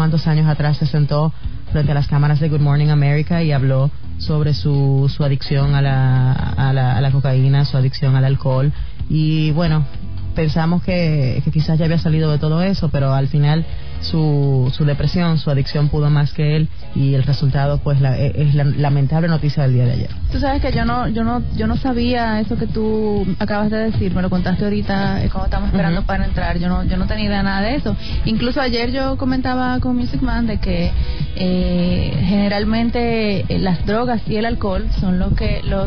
cuantos años atrás se sentó frente a las cámaras de Good Morning America y habló sobre su adicción a la cocaína, su adicción al alcohol. Y bueno, pensamos que quizás ya había salido de todo eso, pero al final su depresión, su adicción pudo más que él, y el resultado pues es la lamentable noticia del día de ayer. Tú sabes que yo no sabía eso que tú acabas de decir, me lo contaste ahorita cuando estábamos esperando para entrar. Yo no tenía idea nada de eso. Incluso ayer yo comentaba con Music Man de que generalmente las drogas y el alcohol son los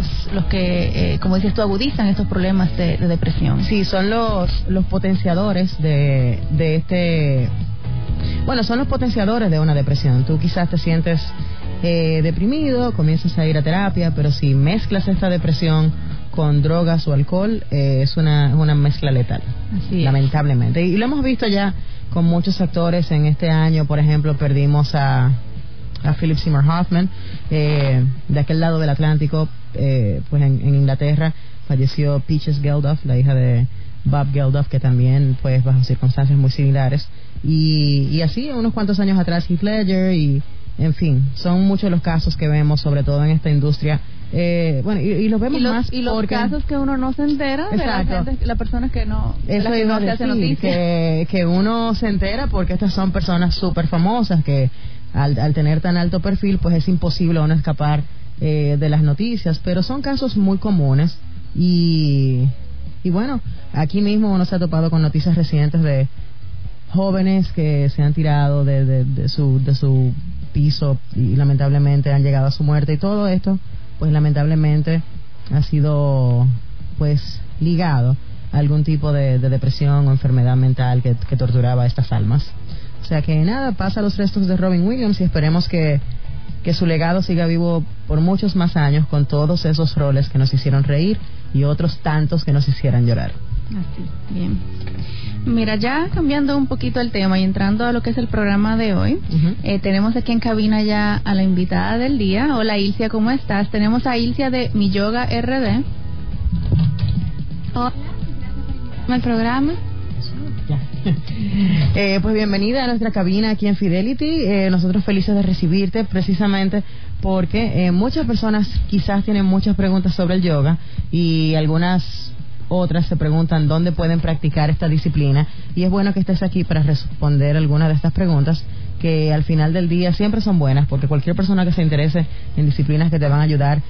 que como dices tú, agudizan estos problemas de depresión. Sí, son los potenciadores de este... Bueno, son los potenciadores de una depresión. Tú quizás te sientes deprimido, comienzas a ir a terapia, pero si mezclas esta depresión con drogas o alcohol, es una mezcla letal. Así lamentablemente. Y lo hemos visto ya con muchos actores en este año. Por ejemplo, perdimos a Philip Seymour Hoffman, de aquel lado del Atlántico, pues en Inglaterra falleció Peaches Geldof, la hija de Bob Geldof, que también pues bajo circunstancias muy similares, y así unos cuantos años atrás Heath Ledger, y en fin, son muchos los casos que vemos, sobre todo en esta industria. Bueno, y los vemos más y los porque... casos que uno no se entera. Exacto. De la gente, las personas que no, eso que iba no a se decir, que uno se entera porque estas son personas súper famosas que al tener tan alto perfil pues es imposible uno escapar de las noticias, pero son casos muy comunes. Y bueno, aquí mismo uno se ha topado con noticias recientes de jóvenes que se han tirado de su piso y lamentablemente han llegado a su muerte, y todo esto pues lamentablemente ha sido pues ligado a algún tipo de depresión o enfermedad mental que torturaba a estas almas. O sea que nada, pasa los restos de Robin Williams, y esperemos que su legado siga vivo por muchos más años, con todos esos roles que nos hicieron reír y otros tantos que nos hicieran llorar. Así, bien. Mira, ya cambiando un poquito el tema y entrando a lo que es el programa de hoy, tenemos aquí en cabina ya a la invitada del día. Hola Ilcia, ¿cómo estás? Tenemos a Ilcia de Mi Yoga RD. Hola, gracias por el programa. Pues bienvenida a nuestra cabina aquí en Fidelity. Nosotros felices de recibirte, precisamente porque muchas personas quizás tienen muchas preguntas sobre el yoga, y algunas otras se preguntan dónde pueden practicar esta disciplina, y es bueno que estés aquí para responder algunas de estas preguntas, que al final del día siempre son buenas, porque cualquier persona que se interese en disciplinas que te van a ayudar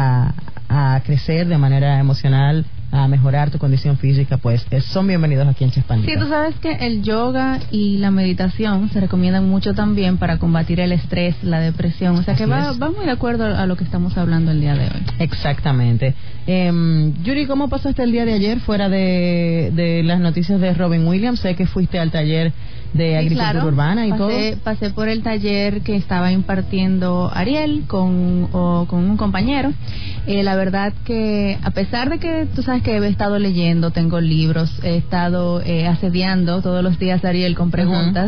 a crecer de manera emocional, a mejorar tu condición física, pues son bienvenidos aquí en Chespandita. Sí, tú sabes que el yoga y la meditación se recomiendan mucho también para combatir el estrés, la depresión, o sea que va muy de acuerdo a lo que estamos hablando el día de hoy. Exactamente. Yuri, ¿cómo pasaste el día de ayer fuera de las noticias de Robin Williams? Sé que fuiste al taller de agricultura urbana y todo. Pasé por el taller que estaba impartiendo Ariel con un compañero. La verdad que a pesar de que tú sabes que he estado leyendo, tengo libros, he estado asediando todos los días a Ariel con preguntas.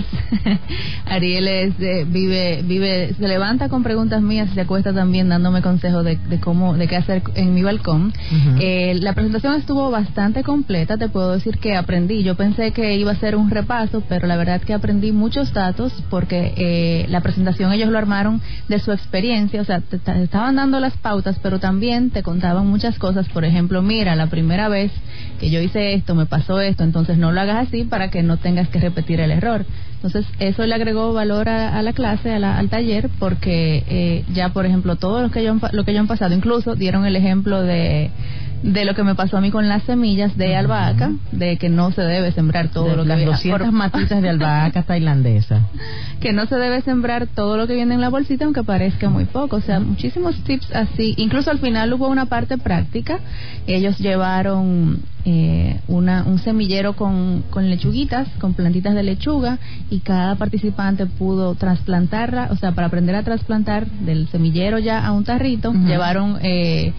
Ariel vive, se levanta con preguntas mías y se acuesta también dándome consejos de qué hacer en mi balcón. La presentación estuvo bastante completa, te puedo decir que aprendí. Yo pensé que iba a ser un repaso, pero la verdad que aprendí muchos datos, porque la presentación ellos lo armaron de su experiencia, o sea, te estaban dando las pautas, pero también te contaban muchas cosas. Por ejemplo, mira, la primera vez que yo hice esto, me pasó esto, entonces no lo hagas así para que no tengas que repetir el error. Entonces eso le agregó valor a la clase, al taller, porque ya, por ejemplo, todo lo que yo han pasado, incluso dieron el ejemplo de lo que me pasó a mí con las semillas de albahaca, de que no se debe sembrar todo lo que las 200 matitas de albahaca tailandesa, que no se debe sembrar todo lo que viene en la bolsita, aunque parezca muy poco. O sea, muchísimos tips así. Incluso al final hubo una parte práctica. Ellos llevaron un semillero con lechuguitas, con plantitas de lechuga, y cada participante pudo trasplantarla, o sea, para aprender a trasplantar del semillero ya a un tarrito, llevaron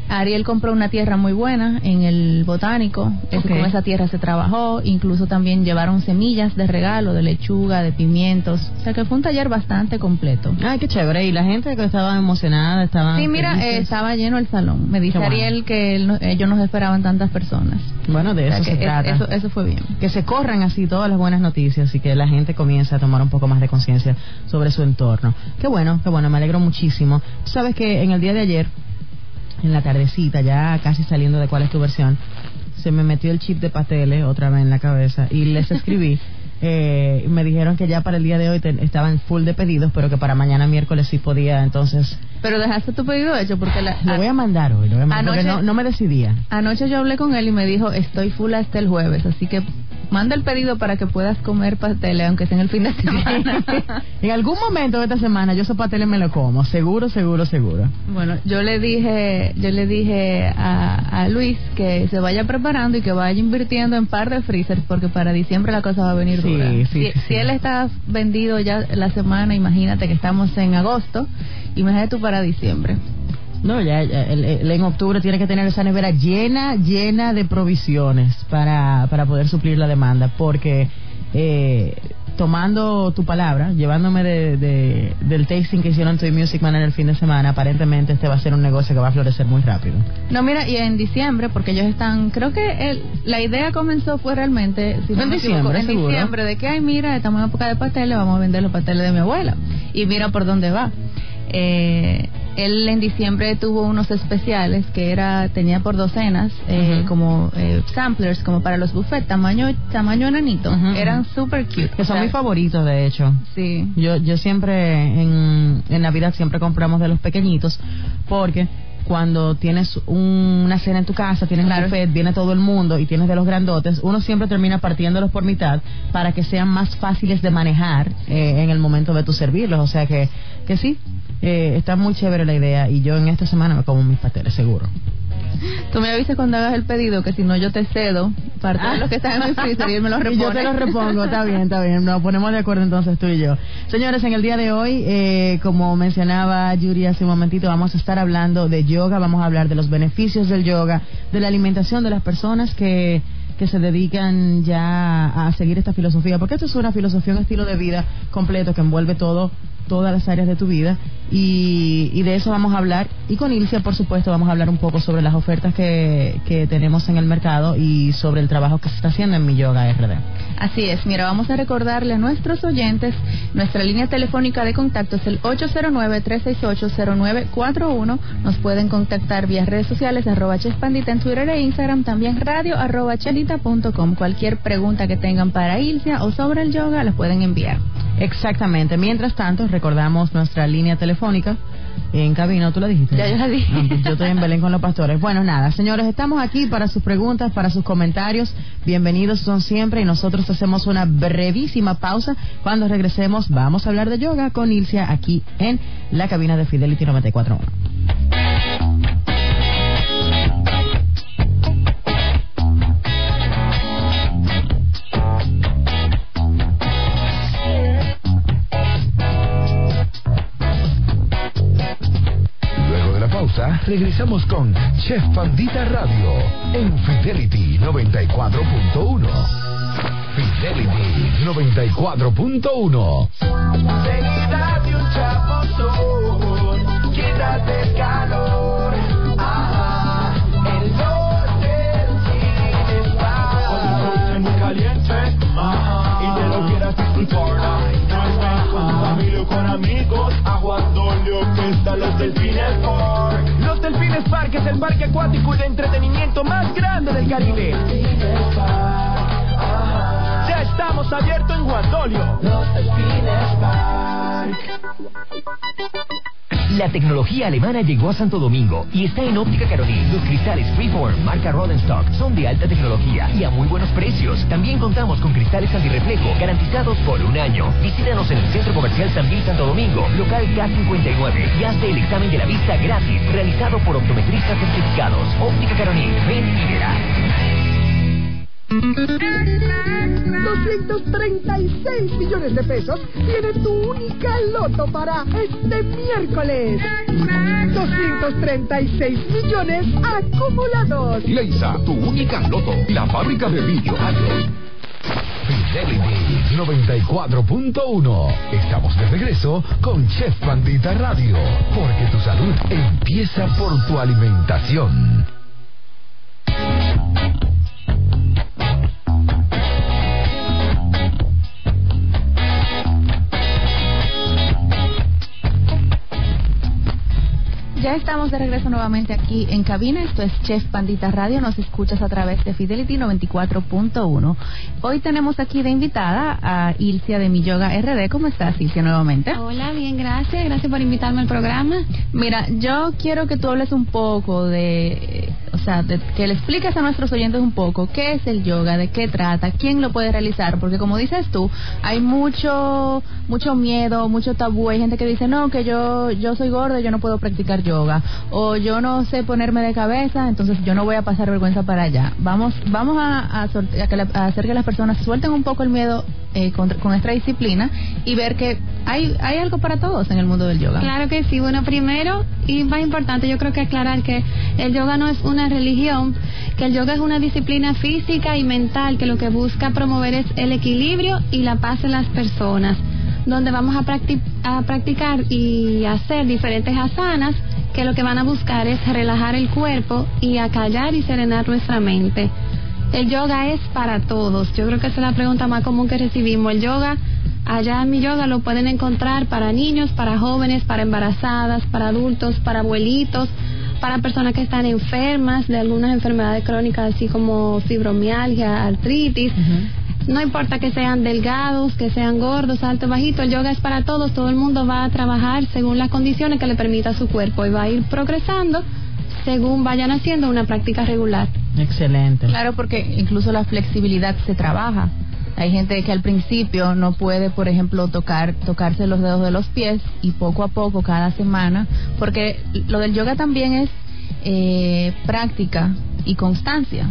Ariel compró una tierra muy buena en el botánico. Con esa tierra se trabajó. Incluso también llevaron semillas de regalo, de lechuga, de pimientos. O sea que fue un taller bastante completo. Ay, qué chévere. Y la gente que estaba emocionada, estaban Sí, mira, estaba lleno el salón. Me dice Ariel que ellos no esperaban tantas personas. Bueno, de eso se trata. Eso fue bien. Que se corran así todas las buenas noticias y que la gente comience a tomar un poco más de conciencia sobre su entorno. Qué bueno, me alegro muchísimo. Tú sabes que en el día de ayer, en la tardecita, ya casi saliendo de cuál es tu versión, se me metió el chip de pasteles otra vez en la cabeza y les escribí. Me dijeron que ya para el día de hoy estaban full de pedidos, pero que para mañana miércoles sí podía, entonces... Pero dejaste tu pedido hecho porque lo voy a mandar hoy, porque no me decidía. Anoche yo hablé con él y me dijo, estoy full hasta el jueves, así que manda el pedido para que puedas comer pasteles, aunque sea en el fin de semana. En algún momento de esta semana yo esos pasteles me los como, seguro. Bueno, yo le dije a Luis que se vaya preparando y que vaya invirtiendo en par de freezers, porque para diciembre la cosa va a venir dura. Si él está vendido ya la semana, imagínate que estamos en agosto, imagínate tú para diciembre. No, ya en octubre tiene que tener esa nevera llena de provisiones para poder suplir la demanda, porque tomando tu palabra, llevándome del tasting que hicieron Toy Music Man en el fin de semana, aparentemente este va a ser un negocio que va a florecer muy rápido. No, mira, y en diciembre, porque ellos están, creo que la idea fue realmente, si no me equivoco, en diciembre, de que, ay, mira, estamos en época de pasteles, vamos a vender los pasteles de mi abuela, y mira por dónde va. Él en diciembre tuvo unos especiales que tenía por docenas, como samplers, como para los buffets, tamaño enanito. Eran super cute. Que son mis favoritos, de hecho. Sí. Yo siempre, en Navidad, siempre compramos de los pequeñitos, porque cuando tienes una cena en tu casa, tienes un buffet, viene todo el mundo y tienes de los grandotes, uno siempre termina partiéndolos por mitad para que sean más fáciles de manejar en el momento de tu servirlos. O sea que sí, está muy chévere la idea y yo en esta semana me como mis pasteles, seguro. Tú me avisas cuando hagas el pedido, que si no yo te cedo parte de los que están en mi freezer y él me los repone. Y yo te los repongo, está bien, nos ponemos de acuerdo entonces tú y yo. Señores, en el día de hoy, como mencionaba Yuri hace un momentito, vamos a estar hablando de yoga, vamos a hablar de los beneficios del yoga, de la alimentación de las personas que se dedican ya a seguir esta filosofía, porque esto es una filosofía, un estilo de vida completo que envuelve todas las áreas de tu vida, y de eso vamos a hablar, y con Ilcia, por supuesto, vamos a hablar un poco sobre las ofertas que tenemos en el mercado y sobre el trabajo que se está haciendo en Mi Yoga RD. Así es, mira, vamos a recordarle a nuestros oyentes, nuestra línea telefónica de contacto es el 809-368-0941, nos pueden contactar vía redes sociales, @chefpandita en Twitter e Instagram, también radio @chelita.com. Cualquier pregunta que tengan para Ilcia o sobre el yoga la pueden enviar. Exactamente. Mientras tanto, recordamos nuestra línea telefónica en cabina. ¿Tú la dijiste? Ya, yo la dije. No, yo estoy en Belén con los pastores. Bueno, nada, señores, estamos aquí para sus preguntas, para sus comentarios. Bienvenidos son siempre, y nosotros hacemos una brevísima pausa. Cuando regresemos, vamos a hablar de yoga con Ilcia aquí en la cabina de Fidelity 94.1. Regresamos con Chef Pandita Radio en Fidelity 94.1. Fidelity 94.1. Seguida de un chapuzón, quítate el calor. Ajá, el hotel es muy caliente. Ajá, y te lo quieras disfrutar. No estés con tu familia o con amigos. Aguadolio que están los Delfines Park. Los Delfines Park es el parque acuático y de entretenimiento más grande del Caribe. Ya estamos abiertos en Guadolio. Los Delfines Park. La tecnología alemana llegó a Santo Domingo y está en Óptica Carolina. Los cristales Freeform, marca Rodenstock, son de alta tecnología y a muy buenos precios. También contamos con cristales antirreflejo garantizados por un año. Visítanos en el Centro Comercial Sambil Santo Domingo, local K59, y hazte el examen de la vista gratis, realizado por optometristas certificados. Óptica Carolina, ven y verás. 236 millones de pesos tiene tu única loto para este miércoles. 236 millones acumulados. Leisa, tu única loto, la fábrica de millonarios. Fidelity 94.1. Estamos de regreso con Chef Pandita Radio, porque tu salud empieza por tu alimentación. Ya estamos de regreso nuevamente aquí en cabina. Esto es Chef Pandita Radio. Nos escuchas a través de Fidelity 94.1. Hoy tenemos aquí de invitada a Ilcia de Mi Yoga RD. ¿Cómo estás, Ilcia, nuevamente? Hola, bien, gracias. Gracias por invitarme al programa. Mira, yo quiero que tú hables un poco de que le expliques a nuestros oyentes un poco qué es el yoga, de qué trata, quién lo puede realizar, porque como dices tú, hay mucho miedo, mucho tabú. Hay gente que dice, no, que yo soy gordo, yo no puedo practicar yoga, o yo no sé ponerme de cabeza, entonces yo no voy a pasar vergüenza para allá. Vamos a hacer que las personas suelten un poco el miedo con esta disciplina y ver que hay algo para todos en el mundo del yoga. Claro que sí. Bueno, primero y más importante, yo creo que aclarar que el yoga no es una religión, que el yoga es una disciplina física y mental que lo que busca promover es el equilibrio y la paz en las personas, donde vamos a practicar y hacer diferentes asanas que lo que van a buscar es relajar el cuerpo y acallar y serenar nuestra mente. El yoga es para todos. Yo creo que esa es la pregunta más común que recibimos. El yoga, allá en Mi Yoga lo pueden encontrar para niños, para jóvenes, para embarazadas, para adultos, para abuelitos, para personas que están enfermas de algunas enfermedades crónicas, así como fibromialgia, artritis. No importa que sean delgados, que sean gordos, altos, bajitos, el yoga es para todos. Todo el mundo va a trabajar según las condiciones que le permita a su cuerpo y va a ir progresando según vayan haciendo una práctica regular. Excelente. Claro, porque incluso la flexibilidad se trabaja. Hay gente que al principio no puede, por ejemplo, tocarse los dedos de los pies, y poco a poco, cada semana, porque lo del yoga también es práctica y constancia.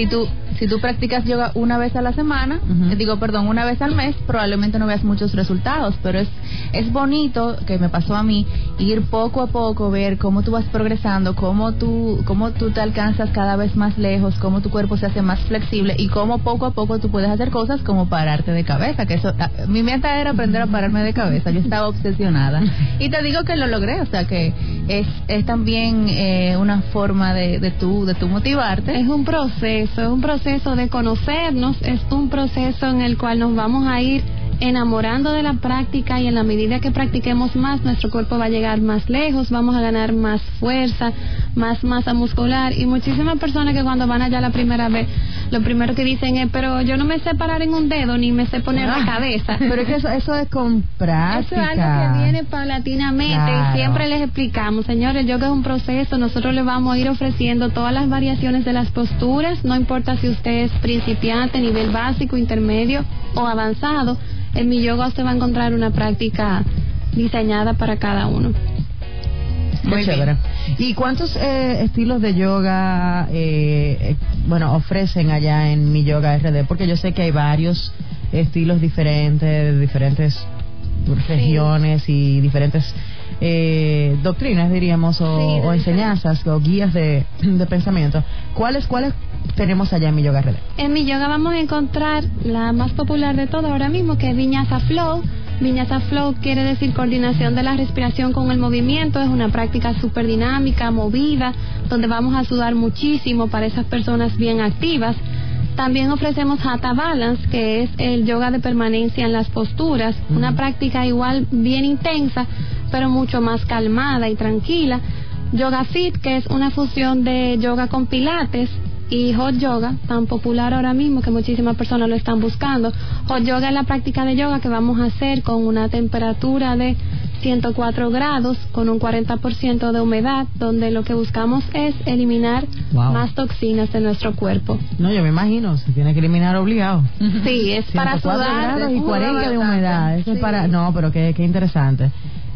Si tú practicas yoga una vez a la semana, una vez al mes, probablemente no veas muchos resultados, pero es bonito, que me pasó a mí, ir poco a poco, ver cómo tú vas progresando, cómo tú te alcanzas cada vez más lejos, cómo tu cuerpo se hace más flexible y cómo poco a poco tú puedes hacer cosas como pararte de cabeza, que eso, mi meta era aprender a pararme de cabeza. Yo estaba obsesionada y te digo que lo logré. O sea que es también una forma de tú motivarte. Es un proceso de conocernos, es un proceso en el cual nos vamos a ir enamorando de la práctica, y en la medida que practiquemos más, nuestro cuerpo va a llegar más lejos, vamos a ganar más fuerza, más masa muscular. Y muchísimas personas que cuando van allá la primera vez, lo primero que dicen es, pero yo no me sé parar en un dedo, ni me sé poner la cabeza. Pero es que eso es con práctica. Eso es algo que viene paulatinamente, claro. Y siempre les explicamos, señores, el yoga es un proceso. Nosotros les vamos a ir ofreciendo todas las variaciones de las posturas, no importa si usted es principiante, nivel básico, intermedio o avanzado. En Mi Yoga usted va a encontrar una práctica diseñada para cada uno. Muy chévere. ¿Y cuántos estilos de yoga ofrecen allá en Mi Yoga RD? Porque yo sé que hay varios estilos diferentes, diferentes regiones y diferentes doctrinas, diríamos, o enseñanzas o guías de pensamiento. ¿Cuáles tenemos allá en Mi Yoga RD? En Mi Yoga vamos a encontrar la más popular de todo ahora mismo, que es Vinyasa Flow. Vinyasa Flow quiere decir coordinación de la respiración con el movimiento. Es una práctica súper dinámica, movida, donde vamos a sudar muchísimo para esas personas bien activas. También ofrecemos Hatha Balance, que es el yoga de permanencia en las posturas, una práctica igual bien intensa, pero mucho más calmada y tranquila. Yoga Fit, que es una fusión de yoga con pilates, y Hot Yoga, tan popular ahora mismo que muchísimas personas lo están buscando. Hot Yoga es la práctica de yoga que vamos a hacer con una temperatura de 104 grados, con un 40% de humedad, donde lo que buscamos es eliminar más toxinas de nuestro cuerpo. No, yo me imagino, se tiene que eliminar obligado. Sí, es para sudar. Grados y 40 de humedad. Eso es para... No, pero qué interesante.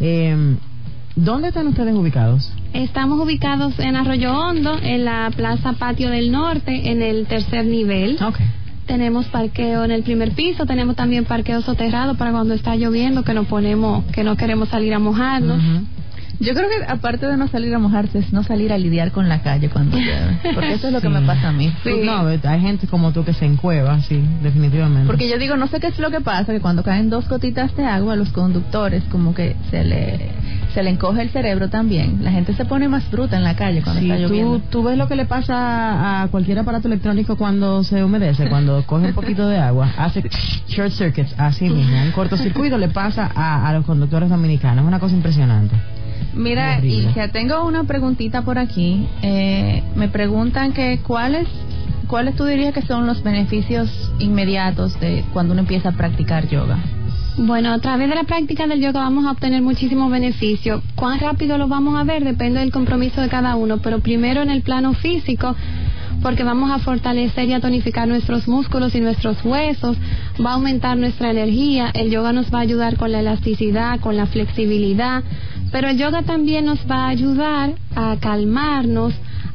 ¿Dónde están ustedes ubicados? Estamos ubicados en Arroyo Hondo, en la Plaza Patio del Norte, en el tercer nivel. tenemos parqueo en el primer piso, tenemos también parqueo soterrado para cuando está lloviendo, que nos ponemos, que no queremos salir a mojarnos. Yo creo que aparte de no salir a mojarse, es no salir a lidiar con la calle cuando llueve, porque eso es lo que me pasa a mí. Sí. No, hay gente como tú que se encueva, sí, definitivamente. Porque yo digo, no sé qué es lo que pasa, que cuando caen 2 gotitas de agua, a los conductores como que se le encoge el cerebro también. La gente se pone más bruta en la calle cuando está lloviendo. Tú ves lo que le pasa a cualquier aparato electrónico cuando se humedece, cuando coge un poquito de agua, hace short circuits, así mismo, un cortocircuito le pasa a los conductores dominicanos, es una cosa impresionante. Mira, y ya tengo una preguntita por aquí. Me preguntan que ¿cuáles tú dirías que son los beneficios inmediatos de cuando uno empieza a practicar yoga? Bueno, a través de la práctica del yoga vamos a obtener muchísimos beneficios. ¿Cuán rápido lo vamos a ver? Depende del compromiso de cada uno, pero primero en el plano físico, porque vamos a fortalecer y a tonificar nuestros músculos y nuestros huesos, va a aumentar nuestra energía, el yoga nos va a ayudar con la elasticidad, con la flexibilidad, pero el yoga también nos va a ayudar a calmarnos,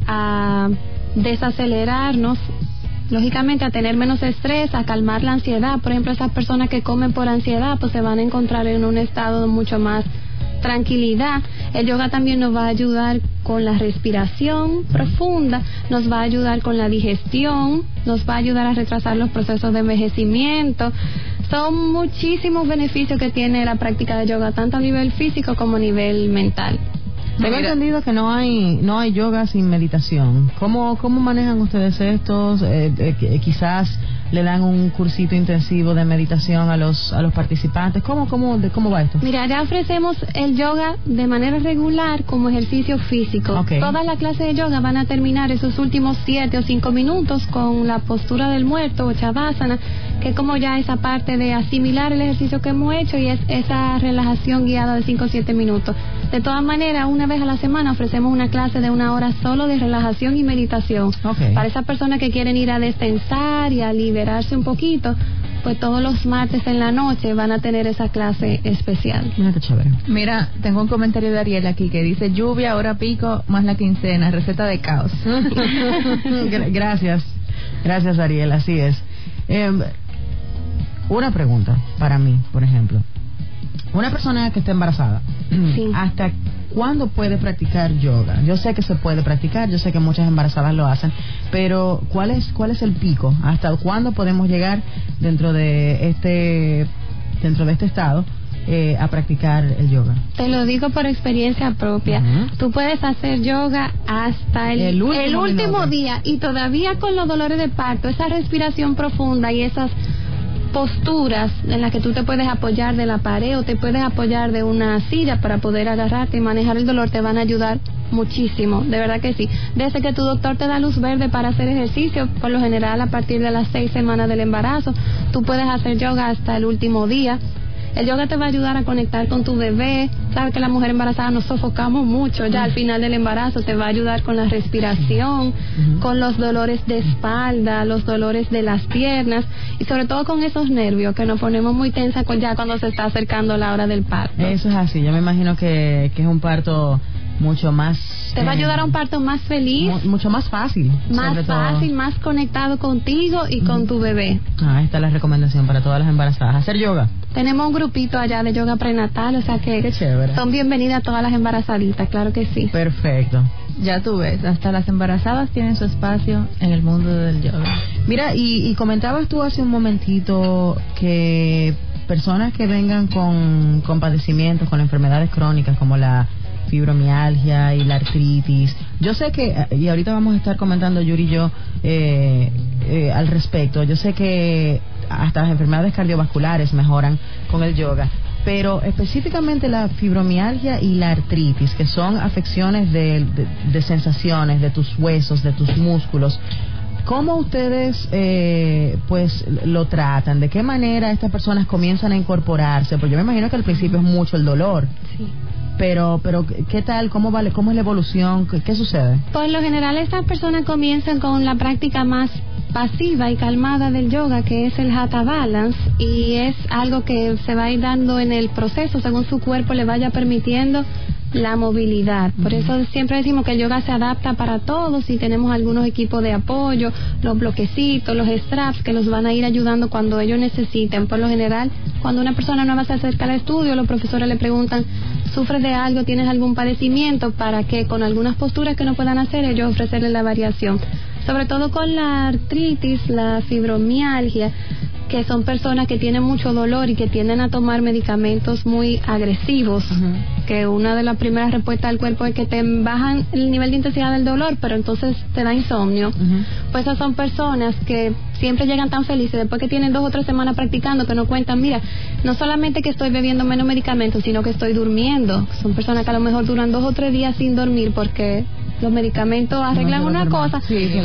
a desacelerarnos, lógicamente a tener menos estrés, a calmar la ansiedad. Por ejemplo, esas personas que comen por ansiedad pues se van a encontrar en un estado de mucho más tranquilidad. El yoga también nos va a ayudar con la respiración profunda, nos va a ayudar con la digestión, nos va a ayudar a retrasar los procesos de envejecimiento. Son muchísimos beneficios que tiene la práctica de yoga, tanto a nivel físico como a nivel mental. Tengo entendido que no hay yoga sin meditación. ¿Cómo manejan ustedes estos? Quizás le dan un cursito intensivo de meditación a los participantes. ¿Cómo va esto? Mira, ya ofrecemos el yoga de manera regular como ejercicio físico. Okay. Todas las clases de yoga van a terminar esos últimos 7 o 5 minutos con la postura del muerto o Shavasana, que es como ya esa parte de asimilar el ejercicio que hemos hecho y es esa relajación guiada de 5 o 7 minutos. De todas maneras, una vez a la semana ofrecemos una clase de 1 hora solo de relajación y meditación. Okay. Para esas personas que quieren ir a descansar y a liberarse un poquito, pues todos los martes en la noche van a tener esa clase especial. Mira qué chévere. Mira, tengo un comentario de Ariel aquí que dice: lluvia, hora pico, más la quincena, receta de caos. Gracias Ariel, así es. Una pregunta para mí, por ejemplo. Una persona que está embarazada, sí. ¿Hasta cuándo puede practicar yoga? Yo sé que se puede practicar, yo sé que muchas embarazadas lo hacen, pero ¿cuál es el pico? ¿Hasta cuándo podemos llegar dentro de este estado a practicar el yoga? Te lo digo por experiencia propia. Tú puedes hacer yoga hasta el último día y todavía con los dolores de parto, esa respiración profunda y esas posturas en las que tú te puedes apoyar de la pared o te puedes apoyar de una silla para poder agarrarte y manejar el dolor, te van a ayudar muchísimo, de verdad que sí. Desde que tu doctor te da luz verde para hacer ejercicio, por lo general a partir de las 6 semanas del embarazo, tú puedes hacer yoga hasta el último día. El yoga te va a ayudar a conectar con tu bebé. Sabes que la mujer embarazada nos sofocamos mucho. Ya al final del embarazo te va a ayudar con la respiración, con los dolores de espalda, los dolores de las piernas y sobre todo con esos nervios que nos ponemos muy tensas ya cuando se está acercando la hora del parto. Eso es así. Yo me imagino que es un parto mucho más... Te va a ayudar a un parto más feliz. Mucho más fácil. Más fácil, más conectado contigo y con tu bebé. Ahí está la recomendación para todas las embarazadas. Hacer yoga. Tenemos un grupito allá de yoga prenatal, o sea que qué chévere. Son bienvenidas todas las embarazaditas, claro que sí. Perfecto. Ya tú ves, hasta las embarazadas tienen su espacio en el mundo del yoga. Mira, y comentabas tú hace un momentito que personas que vengan con padecimientos, con enfermedades crónicas como la fibromialgia y la artritis. Yo sé que, y ahorita vamos a estar comentando Yuri y yo al respecto, yo sé que hasta las enfermedades cardiovasculares mejoran con el yoga, pero específicamente la fibromialgia y la artritis, que son afecciones de sensaciones de tus huesos, de tus músculos, ¿cómo ustedes pues lo tratan? ¿De qué manera estas personas comienzan a incorporarse? Porque yo me imagino que al principio es mucho el dolor. Sí. Pero ¿qué tal? ¿Cómo es la evolución? ¿Qué sucede? Por lo general estas personas comienzan con la práctica más pasiva y calmada del yoga, que es el Hatha Balance, y es algo que se va a ir dando en el proceso según su cuerpo le vaya permitiendo la movilidad. Por eso siempre decimos que el yoga se adapta para todos y tenemos algunos equipos de apoyo, los bloquecitos, los straps que los van a ir ayudando cuando ellos necesiten. Por lo general, cuando una persona nueva se acerca al estudio, los profesores le preguntan, ¿sufres de algo? ¿Tienes algún padecimiento? Para que con algunas posturas que no puedan hacer, ellos ofrecerles la variación. Sobre todo con la artritis, la fibromialgia, que son personas que tienen mucho dolor y que tienden a tomar medicamentos muy agresivos, que una de las primeras respuestas del cuerpo es que te bajan el nivel de intensidad del dolor, pero entonces te da insomnio. Pues esas son personas que siempre llegan tan felices después que tienen 2 o 3 semanas practicando, que no cuentan, mira, no solamente que estoy bebiendo menos medicamentos, sino que estoy durmiendo. Son personas que a lo mejor duran 2 o 3 días sin dormir porque los medicamentos arreglan una cosa,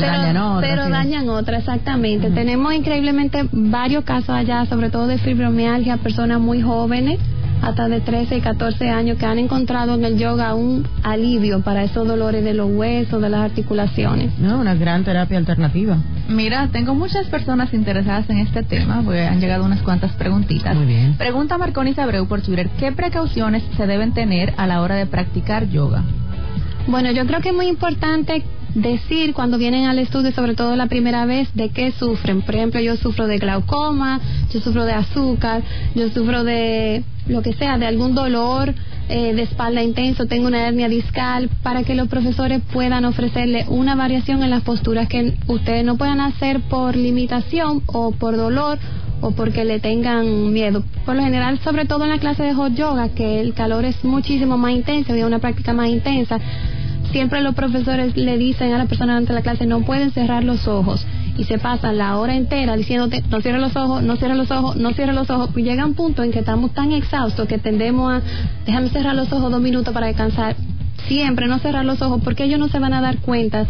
pero dañan otra, exactamente. Tenemos increíblemente varios casos allá, sobre todo de fibromialgia, personas muy jóvenes, hasta de 13 y 14 años, que han encontrado en el yoga un alivio para esos dolores de los huesos, de las articulaciones. No, una gran terapia alternativa. Mira, tengo muchas personas interesadas en este tema, porque han llegado unas cuantas preguntitas. Muy bien. Pregunta Marconis Abreu por Twitter, ¿qué precauciones se deben tener a la hora de practicar yoga? Bueno, yo creo que es muy importante decir cuando vienen al estudio, sobre todo la primera vez, de qué sufren. Por ejemplo, yo sufro de glaucoma, yo sufro de azúcar, yo sufro de lo que sea, de algún dolor de espalda intenso, tengo una hernia discal, para que los profesores puedan ofrecerle una variación en las posturas que ustedes no puedan hacer por limitación o por dolor o porque le tengan miedo. Por lo general, sobre todo en la clase de hot yoga, que el calor es muchísimo más intenso y es una práctica más intensa, siempre los profesores le dicen a la persona durante la clase, no pueden cerrar los ojos, y se pasan la hora entera diciéndote, no cierres los ojos, no cierres los ojos, no cierres los ojos, y llega un punto en que estamos tan exhaustos que tendemos a, déjame cerrar los ojos 2 minutos para descansar. Siempre no cerrar los ojos, porque ellos no se van a dar cuenta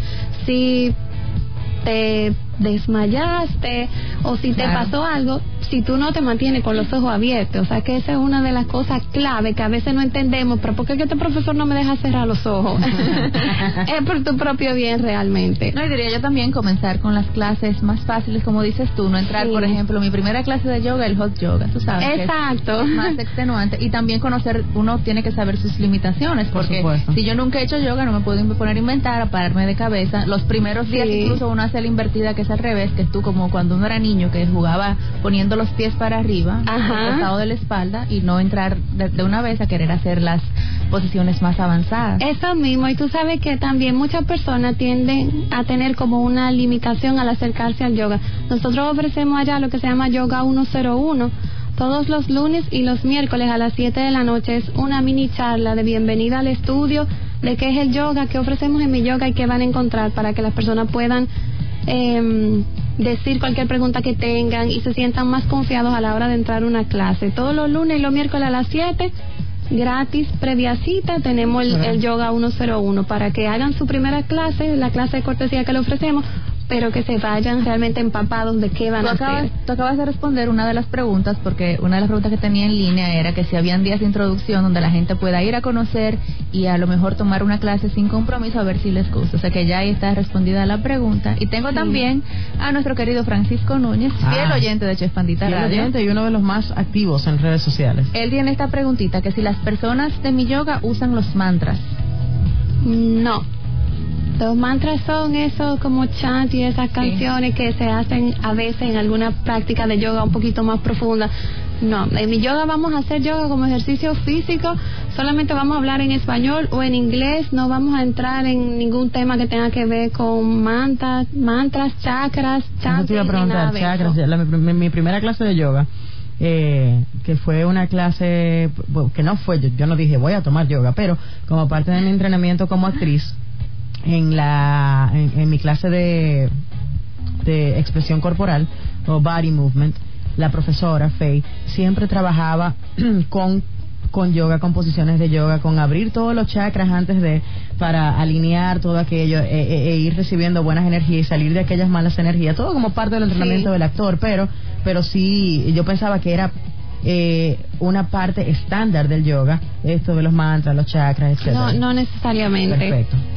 si te desmayaste o si te pasó algo, si tú no te mantienes con los ojos abiertos. O sea que esa es una de las cosas clave que a veces no entendemos, pero ¿por qué que este profesor no me deja cerrar los ojos? Es por tu propio bien realmente. No, y diría yo también comenzar con las clases más fáciles, como dices tú, no entrar, por ejemplo, mi primera clase de yoga, el hot yoga, tú sabes. Exacto. Que es más extenuante, y también conocer, uno tiene que saber sus limitaciones, porque si yo nunca he hecho yoga, no me puedo poner a inventar, a pararme de cabeza. Los primeros días incluso uno hace la invertida, que es al revés, que es tú como cuando uno era niño, que jugaba poniendo los pies para arriba, al costado de la espalda, y no entrar de una vez a querer hacer las posiciones más avanzadas. Eso mismo, y tú sabes que también muchas personas tienden a tener como una limitación al acercarse al yoga. Nosotros ofrecemos allá lo que se llama Yoga 101, todos los lunes y los miércoles a las 7 de la noche. Es una mini charla de bienvenida al estudio, de qué es el yoga, qué ofrecemos en mi yoga y qué van a encontrar, para que las personas puedan decir cualquier pregunta que tengan y se sientan más confiados a la hora de entrar a una clase. Todos los lunes y los miércoles a las 7, gratis, previa cita, tenemos el Yoga 101 para que hagan su primera clase, la clase de cortesía que le ofrecemos, pero que se vayan realmente empapados de qué van a hacer. Tú acabas de responder una de las preguntas, porque una de las preguntas que tenía en línea era que si habían días de introducción donde la gente pueda ir a conocer y a lo mejor tomar una clase sin compromiso, a ver si les gusta. O sea que ya ahí está respondida la pregunta. Y tengo también a nuestro querido Francisco Núñez, fiel oyente de Chef Pandita Radio. Fiel oyente y uno de los más activos en redes sociales. Él tiene esta preguntita, que si las personas de mi yoga usan los mantras. No. Los mantras son esos como chant y esas canciones que se hacen a veces en alguna práctica de yoga un poquito más profunda. No, en mi yoga vamos a hacer yoga como ejercicio físico, solamente vamos a hablar en español o en inglés, no vamos a entrar en ningún tema que tenga que ver con mantras, chakras, chanting. Te iba a preguntar, chakras, mi primera clase de yoga, que fue una clase que no fue, yo no dije voy a tomar yoga, pero como parte de mi entrenamiento como actriz, en mi clase de expresión corporal o body movement, la profesora Faye siempre trabajaba con yoga, con posiciones de yoga, con abrir todos los chakras para alinear todo aquello e ir recibiendo buenas energías y salir de aquellas malas energías, todo como parte del entrenamiento del actor, pero sí, yo pensaba que era una parte estándar del yoga, esto de los mantras, los chakras, etcétera. No necesariamente. Perfecto.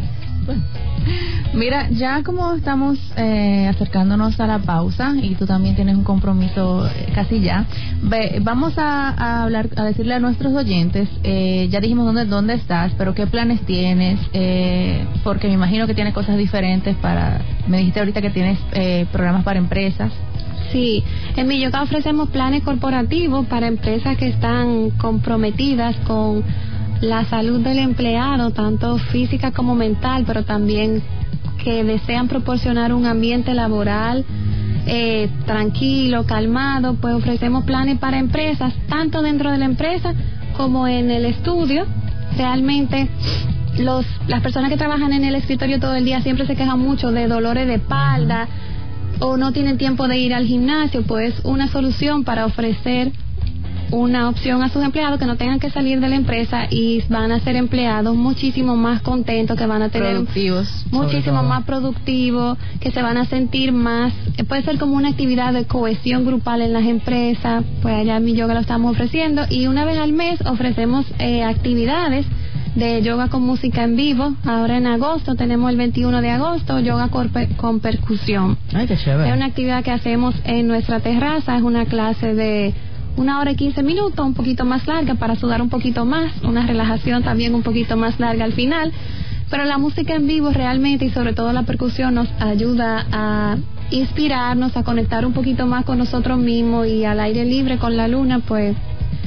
Mira, ya como estamos acercándonos a la pausa y tú también tienes un compromiso casi ya, vamos a hablar, a decirle a nuestros oyentes, ya dijimos dónde estás, pero qué planes tienes, porque me imagino que tienes cosas diferentes me dijiste ahorita que tienes programas para empresas. Sí, en Mi Yoga ofrecemos planes corporativos para empresas que están comprometidas con la salud del empleado, tanto física como mental, pero también que desean proporcionar un ambiente laboral tranquilo, calmado. Pues ofrecemos planes para empresas, tanto dentro de la empresa como en el estudio. Realmente las personas que trabajan en el escritorio todo el día siempre se quejan mucho de dolores de espalda o no tienen tiempo de ir al gimnasio. Pues una solución para ofrecer una opción a sus empleados que no tengan que salir de la empresa y van a ser empleados muchísimo más contentos, que van a tener productivos, muchísimo más productivos, que se van a sentir más, puede ser como una actividad de cohesión grupal en las empresas. Pues allá en Mi Yoga lo estamos ofreciendo, y una vez al mes ofrecemos actividades de yoga con música en vivo. Ahora en agosto tenemos el 21 de agosto, yoga con percusión. Ay, qué chévere. Es una actividad que hacemos en nuestra terraza, es una clase de 1 hora y 15 minutos, un poquito más larga para sudar un poquito más, una relajación también un poquito más larga al final, pero la música en vivo realmente, y sobre todo la percusión, nos ayuda a inspirarnos, a conectar un poquito más con nosotros mismos, y al aire libre con la luna, pues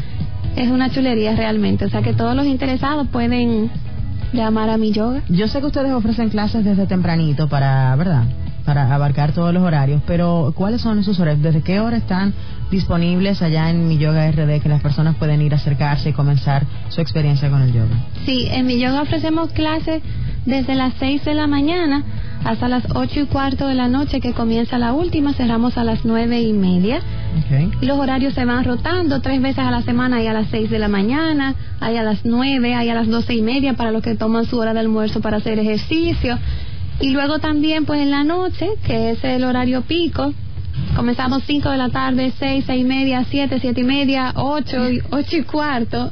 es una chulería realmente. O sea que todos los interesados pueden llamar a Mi Yoga. Yo sé que ustedes ofrecen clases desde tempranito ¿verdad? Para abarcar todos los horarios, pero ¿cuáles son esos horarios? ¿Desde qué hora están disponibles allá en Mi Yoga RD, que las personas pueden ir a acercarse y comenzar su experiencia con el yoga? Sí, en Mi Yoga ofrecemos clases desde las 6 de la mañana hasta las 8:15 de la noche, que comienza la última. Cerramos a las 9:30. Okay. Y los horarios se van rotando 3 veces a la semana. Hay a las 6 de la mañana, hay a las 9, hay a las 12:30 para los que toman su hora de almuerzo para hacer ejercicio. Y luego también pues en la noche, que es el horario pico, comenzamos 5 de la tarde, 6, 6:30, 7, 7:30, 8, 8:15,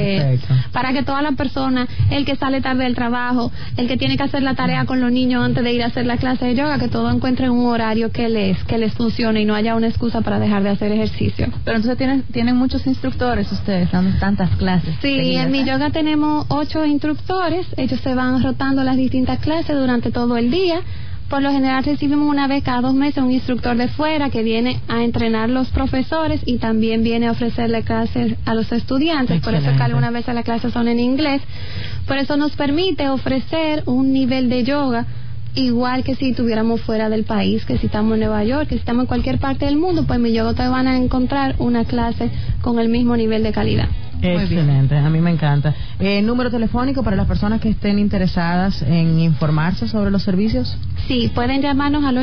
para que todas las personas, el que sale tarde del trabajo, el que tiene que hacer la tarea con los niños antes de ir a hacer la clase de yoga, que todos encuentren un horario que les funcione y no haya una excusa para dejar de hacer ejercicio. Pero entonces tienen muchos instructores ustedes dando tantas clases. Sí, en Mi Yoga tenemos 8 instructores. Ellos se van rotando las distintas clases durante todo el día. Por lo general recibimos una vez cada 2 meses un instructor de fuera que viene a entrenar los profesores y también viene a ofrecerle clases a los estudiantes. Excelente. Por eso que algunas veces las clases son en inglés. Por eso nos permite ofrecer un nivel de yoga igual que si estuviéramos fuera del país, que si estamos en Nueva York, que si estamos en cualquier parte del mundo, pues en Mi Yoga te van a encontrar una clase con el mismo nivel de calidad. Excelente, a mí me encanta. ¿Número telefónico para las personas que estén interesadas en informarse sobre los servicios? Sí, pueden llamarnos al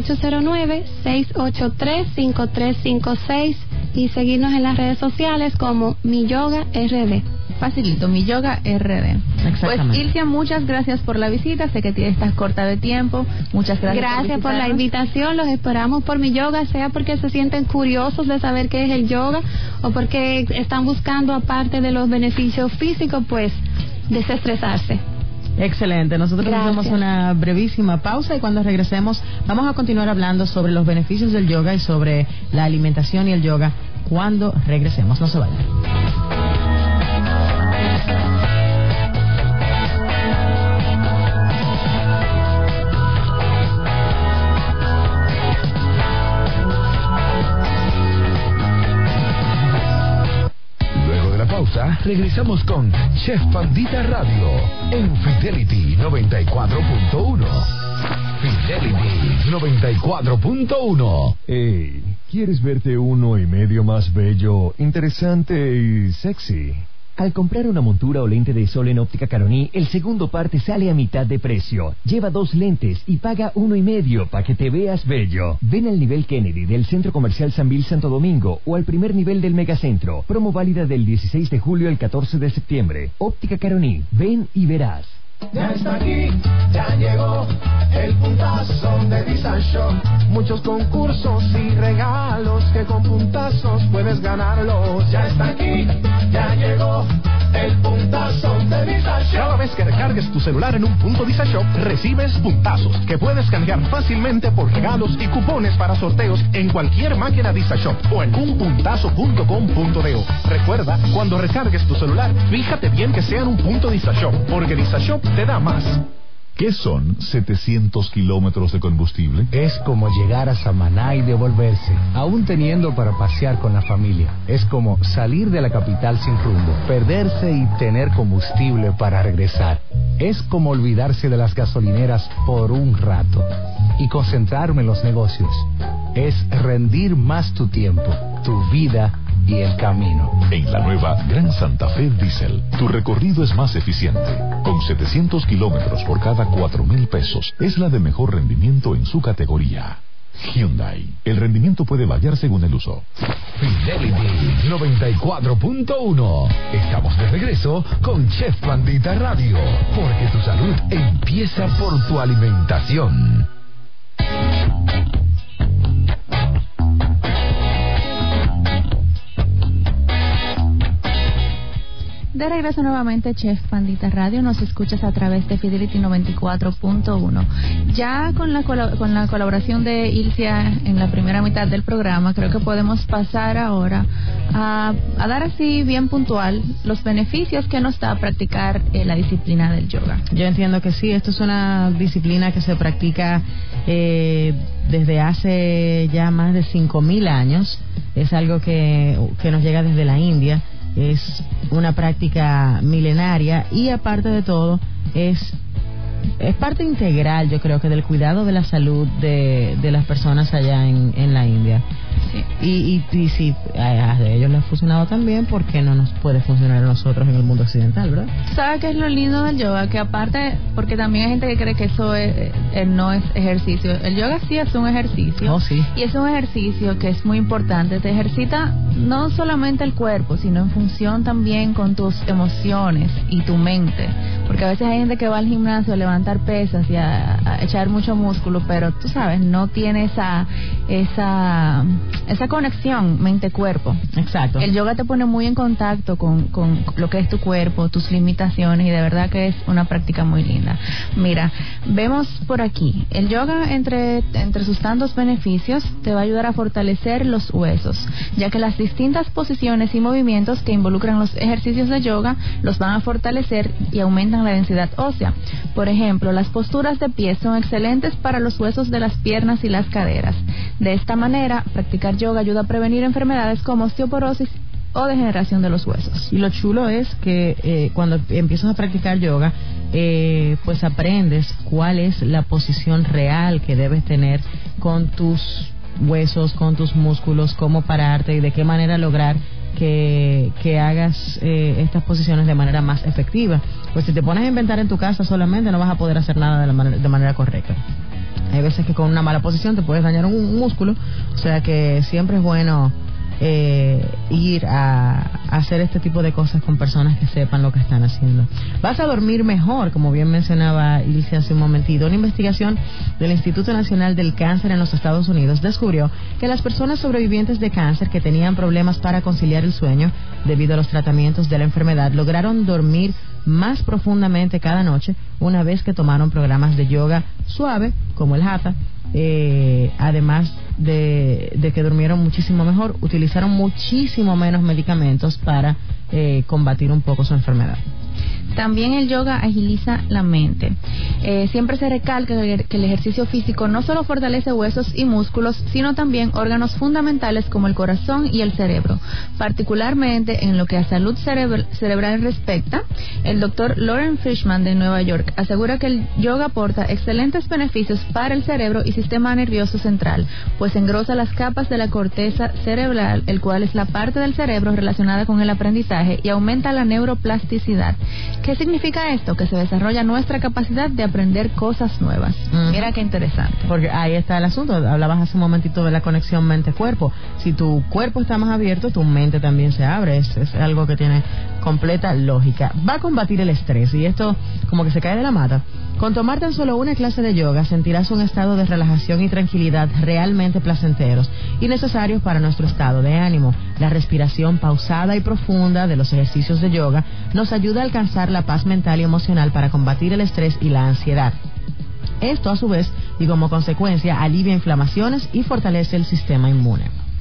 809-683-5356 y seguirnos en las redes sociales como Mi Yoga RD. Facilito, Mi Yoga RD. Exactamente. Pues Ilcia, muchas gracias por la visita. Sé que estás corta de tiempo. Muchas gracias. Gracias por la invitación. Los esperamos por Mi Yoga, sea porque se sienten curiosos de saber qué es el yoga o porque están buscando, aparte de los beneficios físicos, pues desestresarse. Excelente, nosotros hacemos una brevísima pausa y cuando regresemos vamos a continuar hablando sobre los beneficios del yoga y sobre la alimentación y el yoga cuando regresemos. No se vayan. Regresamos con Chef Pandita Radio en Fidelity 94.1. Fidelity 94.1. Hey, ¿quieres verte 1.5 más bello, interesante y sexy? Al comprar una montura o lente de sol en Óptica Caroní, el segundo par te sale a mitad de precio. Lleva 2 lentes y paga 1.5 para que te veas bello. Ven al nivel Kennedy del Centro Comercial San Vil Santo Domingo o al primer nivel del Megacentro. Promo válida del 16 de julio al 14 de septiembre. Óptica Caroní, ven y verás. Ya está aquí, ya llegó el puntazo de Visa Shop. Muchos concursos y regalos que con puntazos puedes ganarlos. Ya está aquí, ya llegó el puntazón de VisaShop. Cada vez que recargues tu celular en un punto VisaShop, recibes puntazos que puedes canjear fácilmente por regalos y cupones para sorteos en cualquier máquina VisaShop o en unpuntazo.com.do. Recuerda, cuando recargues tu celular, fíjate bien que sea en un punto VisaShop, porque VisaShop te da más. ¿Qué son 700 kilómetros de combustible? Es como llegar a Samaná y devolverse, aún teniendo para pasear con la familia. Es como salir de la capital sin rumbo, perderse y tener combustible para regresar. Es como olvidarse de las gasolineras por un rato y concentrarme en los negocios. Es rendir más tu tiempo, tu vida y el camino. En la nueva Gran Santa Fe Diesel, tu recorrido es más eficiente. Con 700 kilómetros por cada 4,000 pesos, es la de mejor rendimiento en su categoría. Hyundai. El rendimiento puede variar según el uso. Fidelity 94.1. Estamos de regreso con Chef Pandita Radio, porque tu salud empieza por tu alimentación. De regreso nuevamente, Chef Pandita Radio. Nos escuchas a través de Fidelity 94.1. Ya con la colaboración de Ilcia en la primera mitad del programa, creo que podemos pasar ahora a dar así bien puntual los beneficios que nos da practicar la disciplina del yoga. Yo entiendo que sí, esto es una disciplina que se practica desde hace ya más de 5,000 años. Es algo que nos llega desde la India. Es una práctica milenaria y aparte de todo es parte integral, yo creo, que del cuidado de la salud de las personas allá en la India. Sí. Y si a ellos les ha funcionado también, ¿por qué no nos puede funcionar a nosotros en el mundo occidental, verdad? ¿Sabes qué es lo lindo del yoga? Que aparte, porque también hay gente que cree que eso no es ejercicio. El yoga sí es un ejercicio. Oh, sí. Y es un ejercicio que es muy importante. Te ejercita no solamente el cuerpo, sino en función también con tus emociones y tu mente. Porque a veces hay gente que va al gimnasio a levantar pesas y a echar mucho músculo, pero tú sabes, no tiene esa conexión mente-cuerpo. Exacto. El yoga te pone muy en contacto con lo que es tu cuerpo, tus limitaciones, y de verdad que es una práctica muy linda. Mira, vemos por aquí, el yoga entre sus tantos beneficios te va a ayudar a fortalecer los huesos, ya que las distintas posiciones y movimientos que involucran los ejercicios de yoga los van a fortalecer y aumentan la densidad ósea. Por ejemplo, las posturas de pie son excelentes para los huesos de las piernas y las caderas. De esta manera, practicar yoga ayuda a prevenir enfermedades como osteoporosis o degeneración de los huesos. Y lo chulo es que cuando empiezas a practicar yoga, pues aprendes cuál es la posición real que debes tener con tus huesos, con tus músculos, cómo pararte y de qué manera lograr que hagas estas posiciones de manera más efectiva. Pues si te pones a inventar en tu casa solamente, no vas a poder hacer nada de manera correcta. Hay veces que con una mala posición te puedes dañar un músculo, o sea que siempre es bueno ir a hacer este tipo de cosas con personas que sepan lo que están haciendo. Vas a dormir mejor, como bien mencionaba Ilse hace un momentito. Una investigación del Instituto Nacional del Cáncer en los Estados Unidos descubrió que las personas sobrevivientes de cáncer que tenían problemas para conciliar el sueño debido a los tratamientos de la enfermedad lograron dormir más profundamente cada noche una vez que tomaron programas de yoga suave como el Hatha. Además de que durmieron muchísimo mejor, utilizaron muchísimo menos medicamentos para combatir un poco su enfermedad. También el yoga agiliza la mente. Siempre se recalca que el ejercicio físico no solo fortalece huesos y músculos, sino también órganos fundamentales como el corazón y el cerebro. Particularmente en lo que a salud cerebral respecta, el doctor Lauren Fishman de Nueva York asegura que el yoga aporta excelentes beneficios para el cerebro y sistema nervioso central, pues engrosa las capas de la corteza cerebral, el cual es la parte del cerebro relacionada con el aprendizaje, y aumenta la neuroplasticidad. ¿Qué significa esto? Que se desarrolla nuestra capacidad de aprender cosas nuevas. Mira qué interesante. Porque ahí está el asunto. Hablabas hace un momentito de la conexión mente-cuerpo. Si tu cuerpo está más abierto, tu mente también se abre. Es algo que tiene completa lógica. Va a combatir el estrés y esto como que se cae de la mata. Con tomar tan solo una clase de yoga sentirás un estado de relajación y tranquilidad realmente placenteros y necesarios para nuestro estado de ánimo. La respiración pausada y profunda de los ejercicios de yoga nos ayuda a alcanzar la paz mental y emocional para combatir el estrés y la ansiedad. Esto a su vez y como consecuencia alivia inflamaciones y fortalece el sistema inmune.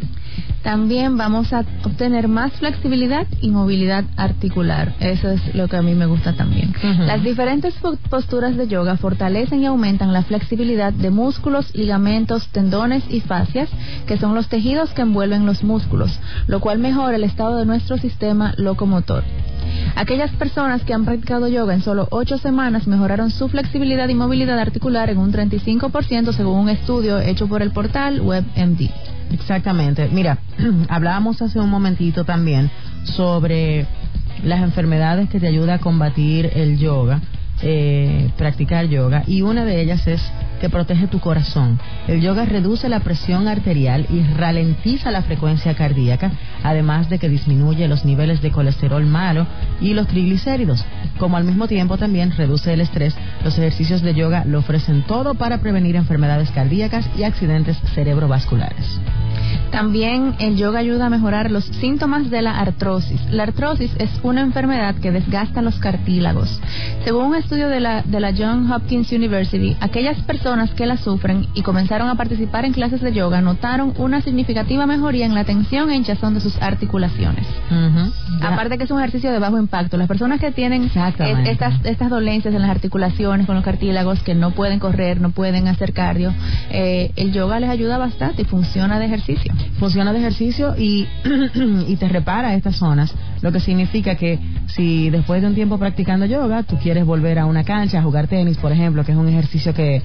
También vamos a obtener más flexibilidad y movilidad articular. Eso es lo que a mí me gusta también. Las diferentes posturas de yoga fortalecen y aumentan la flexibilidad de músculos, ligamentos, tendones y fascias, que son los tejidos que envuelven los músculos, lo cual mejora el estado de nuestro sistema locomotor. Aquellas personas que han practicado yoga en solo 8 semanas mejoraron su flexibilidad y movilidad articular en un 35% según un estudio hecho por el portal WebMD. Exactamente. Mira, hablábamos hace un momentito también sobre las enfermedades que te ayuda a combatir el yoga, practicar yoga, y una de ellas es que protege tu corazón. El yoga reduce la presión arterial y ralentiza la frecuencia cardíaca, además de que disminuye los niveles de colesterol malo y los triglicéridos. Como al mismo tiempo también reduce el estrés, los ejercicios de yoga lo ofrecen todo para prevenir enfermedades cardíacas y accidentes cerebrovasculares. También el yoga ayuda a mejorar los síntomas de la artrosis. La artrosis es una enfermedad que desgasta los cartílagos. Según un estudio de la Johns Hopkins University, aquellas personas que la sufren y comenzaron a participar en clases de yoga notaron una significativa mejoría en la tensión e hinchazón de sus articulaciones. Aparte que es un ejercicio de bajo impacto. Las personas que tienen estas dolencias en las articulaciones, con los cartílagos, que no pueden correr, no pueden hacer cardio, el yoga les ayuda bastante y funciona de ejercicio. Funciona de ejercicio y te repara estas zonas, lo que significa que si después de un tiempo practicando yoga tú quieres volver a una cancha a jugar tenis, por ejemplo, que es un ejercicio que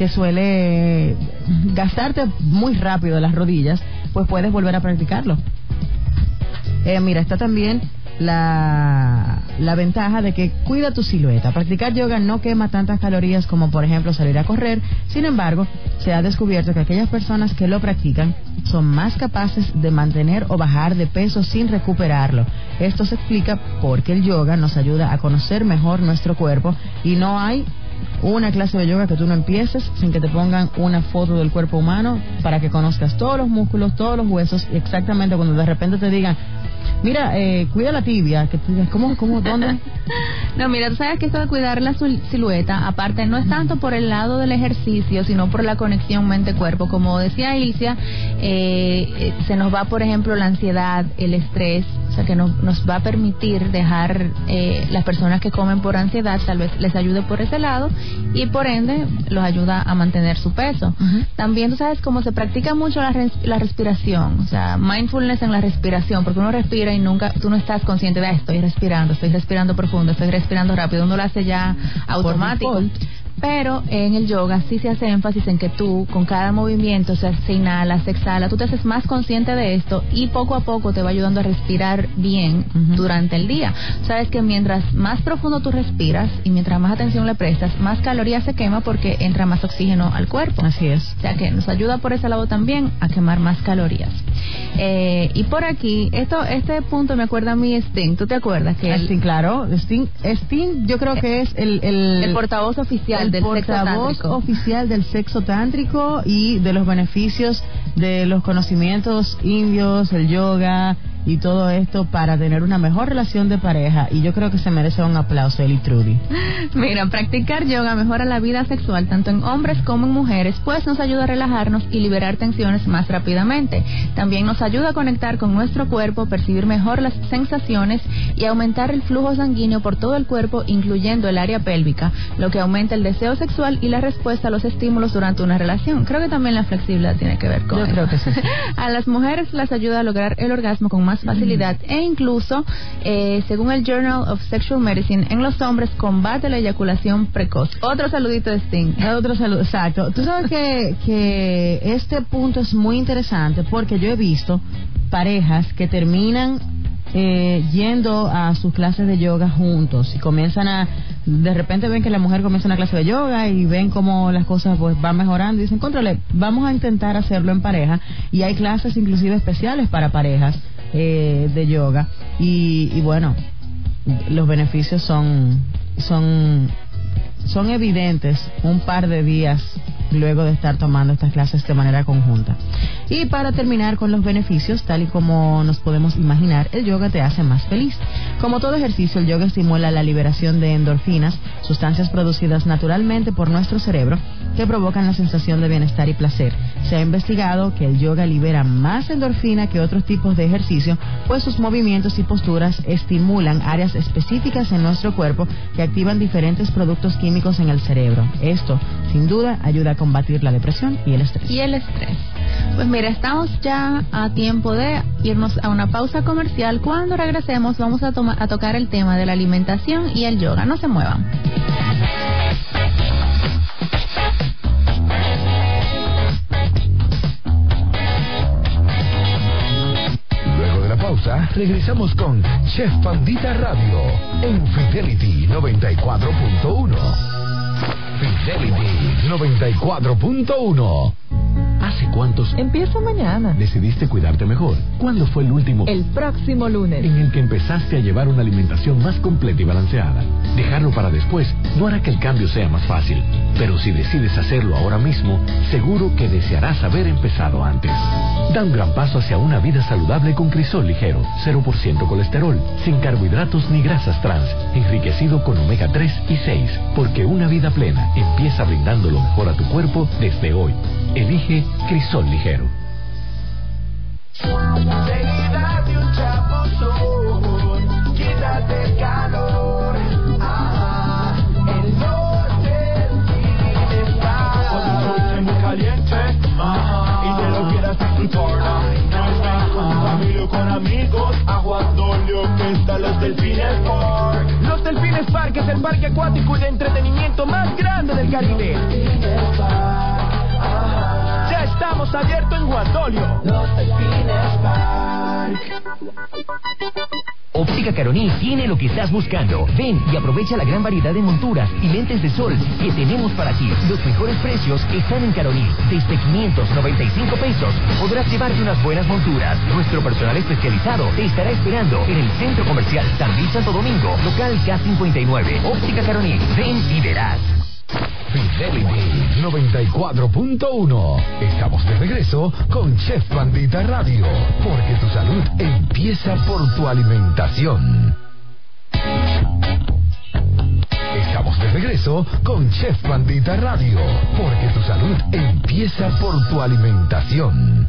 suele gastarte muy rápido las rodillas, pues puedes volver a practicarlo. Mira, está también la ventaja de que cuida tu silueta. Practicar yoga no quema tantas calorías como, por ejemplo, salir a correr. Sin embargo, se ha descubierto que aquellas personas que lo practican son más capaces de mantener o bajar de peso sin recuperarlo. Esto se explica porque el yoga nos ayuda a conocer mejor nuestro cuerpo y no hay una clase de yoga que tú no empieces sin que te pongan una foto del cuerpo humano para que conozcas todos los músculos, todos los huesos, y exactamente cuando de repente te digan, mira, cuida la tibia, que tú dices, ¿cómo, dónde? No, mira, tú sabes que esto de cuidar la silueta, aparte, no es tanto por el lado del ejercicio, sino por la conexión mente-cuerpo. Como decía Ilcia, se nos va, por ejemplo, la ansiedad, el estrés, o sea, que nos va a permitir dejar las personas que comen por ansiedad, tal vez les ayude por ese lado, y por ende los ayuda a mantener su peso. También, tú sabes, como se practica mucho la respiración, o sea, mindfulness en la respiración, porque uno respira y tú no estás consciente de estoy respirando profundo, estoy respirando rápido, uno lo hace ya automático. Pero en el yoga sí se hace énfasis en que tú, con cada movimiento, o sea, se inhala, se exhala, tú te haces más consciente de esto y poco a poco te va ayudando a respirar bien durante el día. Sabes que mientras más profundo tú respiras y mientras más atención le prestas, más calorías se quema porque entra más oxígeno al cuerpo. Así es. O sea que nos ayuda por ese lado también a quemar más calorías. Y por aquí, este punto me acuerda a mí Sting. ¿Tú te acuerdas? Que Sting, claro. Sting yo creo que es el portavoz oficial del portavoz oficial del sexo tántrico y de los beneficios de los conocimientos indios, el yoga y todo esto para tener una mejor relación de pareja, y yo creo que se merece un aplauso, Eli Trudy. Mira, practicar yoga mejora la vida sexual tanto en hombres como en mujeres, pues nos ayuda a relajarnos y liberar tensiones más rápidamente. También nos ayuda a conectar con nuestro cuerpo, percibir mejor las sensaciones y aumentar el flujo sanguíneo por todo el cuerpo, incluyendo el área pélvica, lo que aumenta el deseo sexual y la respuesta a los estímulos durante una relación. Creo que también la flexibilidad tiene que ver con eso. Yo creo que sí. A las mujeres las ayuda a lograr el orgasmo con más facilidad e incluso, según el Journal of Sexual Medicine, en los hombres combate la eyaculación precoz. Otro saludito de Sting. Otro saludo, exacto. Tú sabes que este punto es muy interesante porque yo he visto parejas que terminan yendo a sus clases de yoga juntos y comienzan de repente ven que la mujer comienza una clase de yoga y ven cómo las cosas pues van mejorando y dicen, cóntrale, vamos a intentar hacerlo en pareja, y hay clases inclusive especiales para parejas de yoga y bueno, los beneficios son evidentes un par de días luego de estar tomando estas clases de manera conjunta. Y para terminar con los beneficios, tal y como nos podemos imaginar, el yoga te hace más feliz. Como todo ejercicio, el yoga estimula la liberación de endorfinas, sustancias producidas naturalmente por nuestro cerebro que provocan la sensación de bienestar y placer. Se ha investigado que el yoga libera más endorfina que otros tipos de ejercicio, pues sus movimientos y posturas estimulan áreas específicas en nuestro cuerpo que activan diferentes productos químicos en el cerebro. Esto, sin duda, ayuda a combatir la depresión y el estrés. Pues mira, estamos ya a tiempo de irnos a una pausa comercial. Cuando regresemos vamos a tocar el tema de la alimentación y el yoga. No se muevan. Luego de la pausa, regresamos con Chef Pandita Radio en Fidelity 94.1. Fidelity 94.1. ¿Hace cuántos? Empieza mañana. ¿Decidiste cuidarte mejor? ¿Cuándo fue el último? El próximo lunes. En el que empezaste a llevar una alimentación más completa y balanceada. Dejarlo para después no hará que el cambio sea más fácil. Pero si decides hacerlo ahora mismo, seguro que desearás haber empezado antes. Da un gran paso hacia una vida saludable con Crisol Ligero, 0% colesterol, sin carbohidratos ni grasas trans, enriquecido con omega 3 y 6, porque una vida plena empieza brindando lo mejor a tu cuerpo desde hoy. Elige Crisol Ligero. Seguida de un chapuzón, quítate el calor. El norte está. Cuando el sol esté muy caliente, y te lo quieras disfrutar, con tu familia o con amigos, Aguadolio que están los Delfines Park. Los Delfines Park es el parque acuático y de entretenimiento más grande del Caribe. Ya estamos abiertos en Guadolio. Los Delfines Park. Óptica Caroní tiene lo que estás buscando. Ven y aprovecha la gran variedad de monturas y lentes de sol que tenemos para ti. Los mejores precios están en Caroní. Desde 595 pesos podrás llevarte unas buenas monturas. Nuestro personal especializado te estará esperando en el Centro Comercial San Luis Santo Domingo, local K59. Óptica Caroní, ven y verás. Fidelity 94.1. Estamos de regreso con Chef Pandita Radio, porque tu salud empieza por tu alimentación. Estamos de regreso con Chef Pandita Radio, porque tu salud empieza por tu alimentación.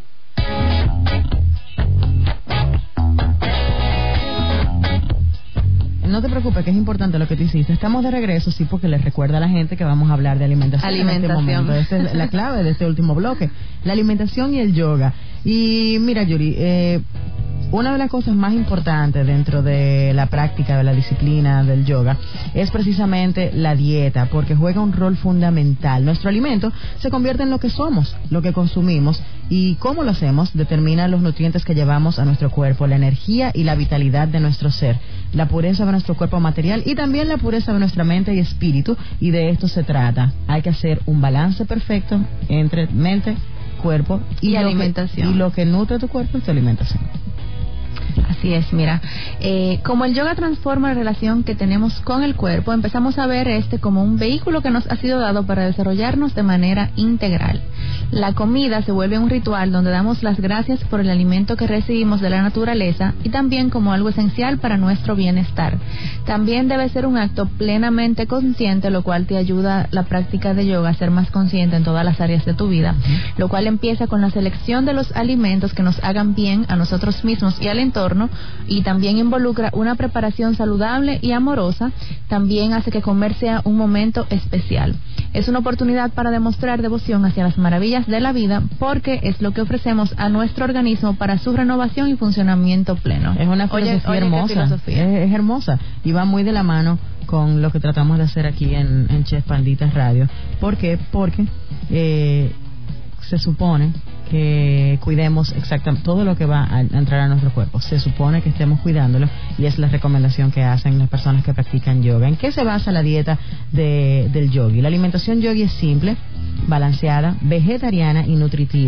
No te preocupes, que es importante lo que tú hiciste. Estamos de regreso, sí, porque les recuerda a la gente que vamos a hablar de alimentación. En este momento. Esta es la clave de este último bloque. La alimentación y el yoga. Y mira, Yuri, una de las cosas más importantes dentro de la práctica de la disciplina del yoga es precisamente la dieta, porque juega un rol fundamental. Nuestro alimento se convierte en lo que somos, lo que consumimos, y cómo lo hacemos determina los nutrientes que llevamos a nuestro cuerpo, la energía y la vitalidad de nuestro ser, la pureza de nuestro cuerpo material y también la pureza de nuestra mente y espíritu, y de esto se trata. Hay que hacer un balance perfecto entre mente, cuerpo y alimentación. Y lo que nutre tu cuerpo es tu alimentación. Así es, mira, como el yoga transforma la relación que tenemos con el cuerpo, empezamos a ver como un vehículo que nos ha sido dado para desarrollarnos de manera integral. La comida se vuelve un ritual donde damos las gracias por el alimento que recibimos de la naturaleza y también como algo esencial para nuestro bienestar. También debe ser un acto plenamente consciente, lo cual te ayuda la práctica de yoga a ser más consciente en todas las áreas de tu vida, lo cual empieza con la selección de los alimentos que nos hagan bien a nosotros mismos y al entorno, y también involucra una preparación saludable y amorosa. También hace que comer sea un momento especial. Es una oportunidad para demostrar devoción hacia las maravillas de la vida, porque es lo que ofrecemos a nuestro organismo para su renovación y funcionamiento pleno. Es una filosofía hermosa. Es hermosa y va muy de la mano con lo que tratamos de hacer aquí en Chef Pandita Radio. ¿Por qué? Porque se supone que cuidemos exactamente todo lo que va a entrar a nuestro cuerpo. Se supone que estemos cuidándolo, y es la recomendación que hacen las personas que practican yoga. ¿En qué se basa la dieta del yogi? La alimentación yogi es simple, balanceada, vegetariana y nutritiva.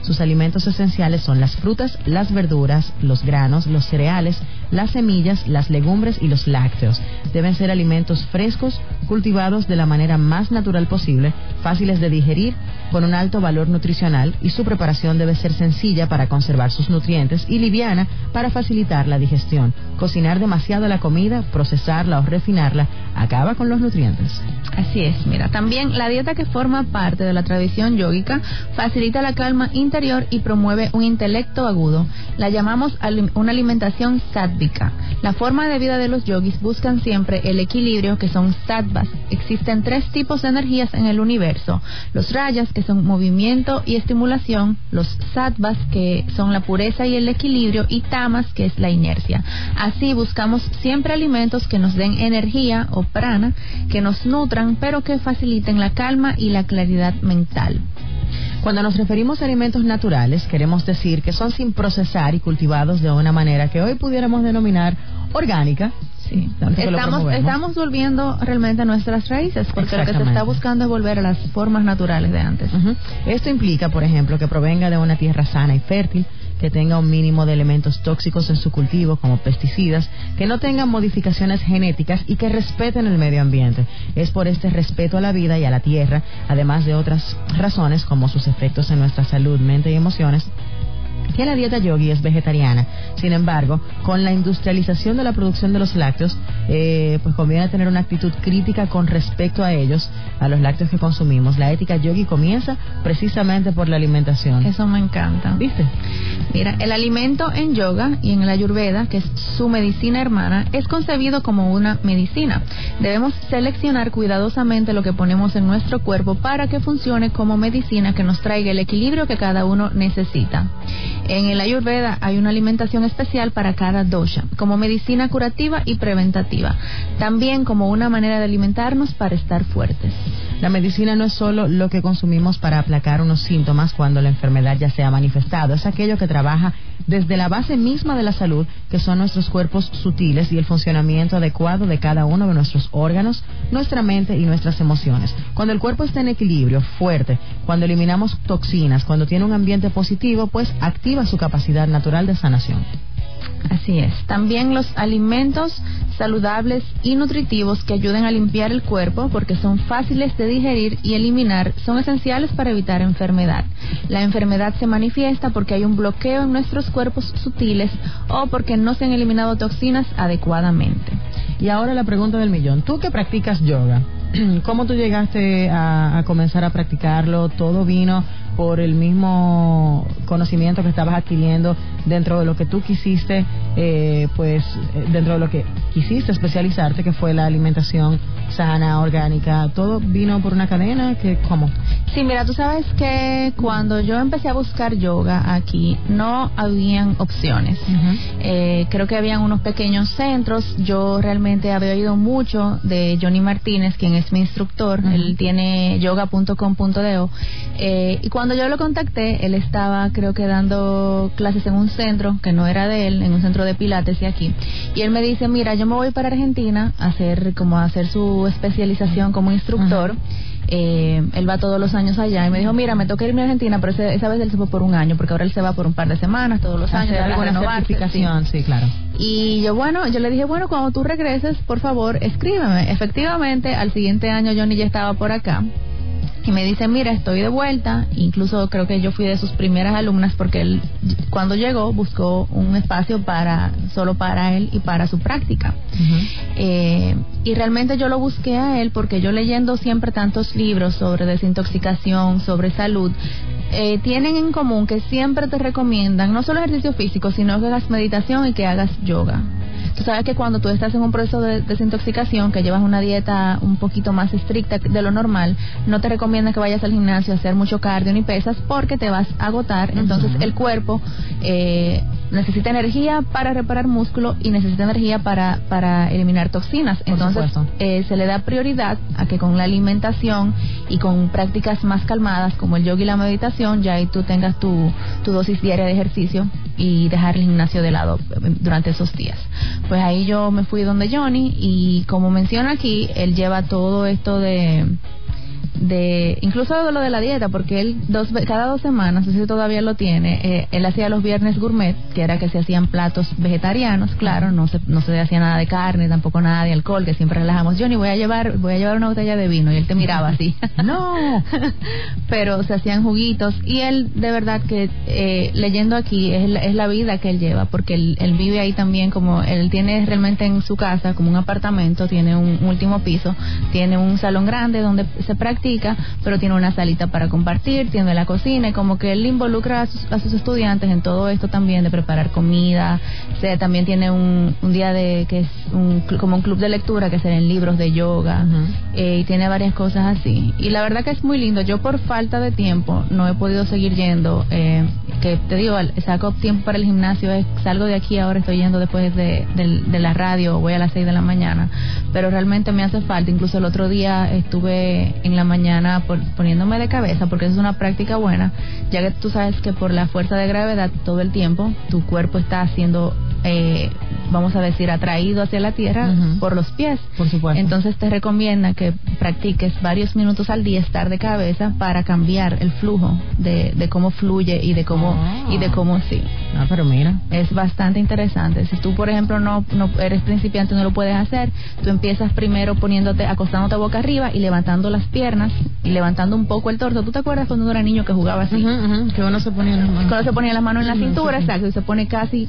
Sus alimentos esenciales son las frutas, las verduras, los granos, los cereales, las semillas, las legumbres y los lácteos. Deben ser alimentos frescos, cultivados de la manera más natural posible, fáciles de digerir, con un alto valor nutricional, y su preparación debe ser sencilla para conservar sus nutrientes y liviana para facilitar la digestión. Cocinar demasiado la comida, procesarla o refinarla, acaba con los nutrientes. Así es, mira, también la dieta que forma parte de la tradición yógica facilita la calma interior y promueve un intelecto agudo. La llamamos una alimentación sátvica. La forma de vida de los yogis buscan siempre el equilibrio, que son sattvas. Existen 3 tipos de energías en el universo: los rayas, que son movimiento y estimulación; los sattvas, que son la pureza y el equilibrio; y tamas, que es la inercia. Así buscamos siempre alimentos que nos den energía o prana, que nos nutran, pero que faciliten la calma y la claridad mental. Cuando nos referimos a alimentos naturales, queremos decir que son sin procesar y cultivados de una manera que hoy pudiéramos denominar orgánica. Sí, estamos volviendo realmente a nuestras raíces, porque lo que se está buscando es volver a las formas naturales de antes. Esto implica, por ejemplo, que provenga de una tierra sana y fértil, que tenga un mínimo de elementos tóxicos en su cultivo, como pesticidas, que no tengan modificaciones genéticas y que respeten el medio ambiente. Es por este respeto a la vida y a la tierra, además de otras razones como sus efectos en nuestra salud, mente y emociones, que la dieta yogi es vegetariana. Sin embargo, con la industrialización de la producción de los lácteos, pues conviene tener una actitud crítica con respecto a ellos, a los lácteos que consumimos. La ética yogi comienza precisamente por la alimentación. Eso me encanta. ¿Viste? Mira, el alimento en yoga y en el ayurveda, que es su medicina hermana, es concebido como una medicina. Debemos seleccionar cuidadosamente lo que ponemos en nuestro cuerpo para que funcione como medicina que nos traiga el equilibrio que cada uno necesita. En el ayurveda hay una alimentación especial para cada dosha, como medicina curativa y preventativa, también como una manera de alimentarnos para estar fuertes. La medicina no es solo lo que consumimos para aplacar unos síntomas cuando la enfermedad ya se ha manifestado, es aquello que trabaja desde la base misma de la salud, que son nuestros cuerpos sutiles y el funcionamiento adecuado de cada uno de nuestros órganos, nuestra mente y nuestras emociones. Cuando el cuerpo está en equilibrio, fuerte, cuando eliminamos toxinas, cuando tiene un ambiente positivo, pues activa su capacidad natural de sanación. Así es. También los alimentos saludables y nutritivos que ayuden a limpiar el cuerpo, porque son fáciles de digerir y eliminar, son esenciales para evitar enfermedad. La enfermedad se manifiesta porque hay un bloqueo en nuestros cuerpos sutiles o porque no se han eliminado toxinas adecuadamente. Y ahora la pregunta del millón. Tú que practicas yoga, ¿cómo tú llegaste a comenzar a practicarlo? ¿Todo vino por el mismo conocimiento que estabas adquiriendo dentro de lo que tú quisiste, dentro de lo que quisiste especializarte, que fue la alimentación sana, orgánica? ¿Todo vino por una cadena? ¿Cómo? Sí, mira, tú sabes que cuando yo empecé a buscar yoga aquí, no habían opciones. Creo que habían unos pequeños centros. Yo realmente había oído mucho de Johnny Martínez, quien es mi instructor. Él tiene yoga.com.do, y cuando yo lo contacté, él estaba, creo que dando clases en un centro que no era de él, en un centro de pilates y aquí, y él me dice, mira, yo me voy para Argentina a hacer su especialización como instructor. Él va todos los años allá, y me dijo, mira, me toca irme a Argentina, pero esa vez él se fue por un año, porque ahora él se va por un par de semanas todos los años a renovar certificación. Sí, claro. Y yo le dije, bueno, cuando tú regreses, por favor, escríbeme. Efectivamente, al siguiente año Johnny ya estaba por acá y me dice, mira, estoy de vuelta. Incluso creo que yo fui de sus primeras alumnas, porque él, cuando llegó, buscó un espacio solo para él y para su práctica. Y realmente yo lo busqué a él porque yo, leyendo siempre tantos libros sobre desintoxicación, sobre salud, tienen en común que siempre te recomiendan no solo ejercicio físico, sino que hagas meditación y que hagas yoga. Tú sabes que cuando tú estás en un proceso de desintoxicación, que llevas una dieta un poquito más estricta de lo normal, no te recomienda que vayas al gimnasio a hacer mucho cardio ni pesas, porque te vas a agotar. Entonces el cuerpo necesita energía para reparar músculo y necesita energía para eliminar toxinas. Entonces se le da prioridad a que con la alimentación y con prácticas más calmadas como el yoga y la meditación, ya ahí tú tengas tu dosis diaria de ejercicio y dejar el gimnasio de lado durante esos días. Pues ahí yo me fui donde Johnny, y como menciona aquí, él lleva todo esto de incluso lo de la dieta, porque él cada 2 semanas, no sé si todavía lo tiene, él hacía los viernes gourmet, que era que se hacían platos vegetarianos, claro, no se hacía nada de carne, tampoco nada de alcohol, que siempre relajamos. Johnny, voy a llevar una botella de vino, y él te miraba así. No. Pero se hacían juguitos, y él, de verdad que leyendo aquí, es la vida que él lleva, porque él vive ahí también, como él tiene realmente en su casa como un apartamento, tiene un último piso, tiene un salón grande donde se practica, pero tiene una salita para compartir, tiene la cocina, y como que él involucra a sus estudiantes en todo esto también, de preparar comida. También tiene un día que es como un club de lectura, que serán libros de yoga, y tiene varias cosas así, y la verdad que es muy lindo. Yo por falta de tiempo no he podido seguir yendo, que te digo, saco tiempo para el gimnasio, salgo de aquí ahora, estoy yendo después de la radio, voy a las 6 de la mañana, pero realmente me hace falta. Incluso el otro día estuve en la mañana poniéndome de cabeza, porque es una práctica buena, ya que tú sabes que por la fuerza de gravedad todo el tiempo tu cuerpo está siendo vamos a decir, atraído hacia la tierra por los pies. Por supuesto. Entonces te recomienda que practiques varios minutos al día estar de cabeza para cambiar el flujo de cómo fluye y de cómo sí. Ah, pero mira, es bastante interesante. Si tú, por ejemplo, no eres principiante, no lo puedes hacer, tú empiezas primero acostándote boca arriba y levantando las piernas y levantando un poco el torso. ¿Tú te acuerdas cuando uno era niño que jugaba así? Que uno se ponía las manos. Cuando se ponía las manos en la cintura, exacto, y se pone casi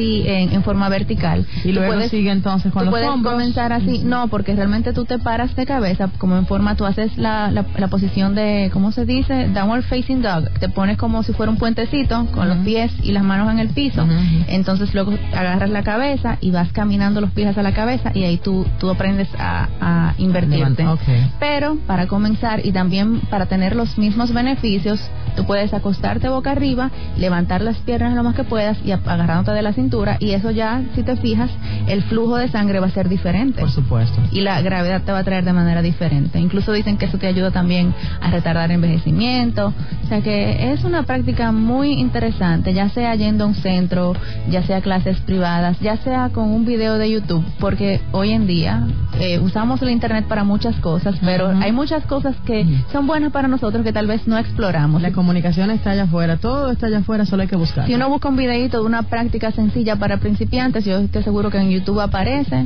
en forma vertical. Y luego sigue entonces con los hombros. Tú puedes comenzar así, no, porque realmente tú te paras de cabeza, como en forma, tú haces la posición de, ¿cómo se dice? Downward facing dog. Te pones como si fuera un puentecito, con los pies y las manos en el piso. Entonces luego agarras la cabeza y vas caminando los pies hacia la cabeza, y ahí tú aprendes a invertirte. Pero para comenzar, y también para tener los mismos beneficios, tú puedes acostarte boca arriba, levantar las piernas lo más que puedas y agarrándote de la cintura, y eso ya, si te fijas, el flujo de sangre va a ser diferente. Por supuesto. Y la gravedad te va a traer de manera diferente. Incluso dicen que eso te ayuda también a retardar envejecimiento. O sea que es una práctica muy interesante, ya sea yendo a un centro, ya sea clases privadas, ya sea con un video de YouTube, porque hoy en día usamos el internet para muchas cosas, pero hay muchas cosas que son buenas para nosotros que tal vez no exploramos. La comunicación está allá afuera, todo está allá afuera, solo hay que buscar. Si uno busca un videito de una práctica sencilla para principiantes, yo estoy seguro que en YouTube aparece,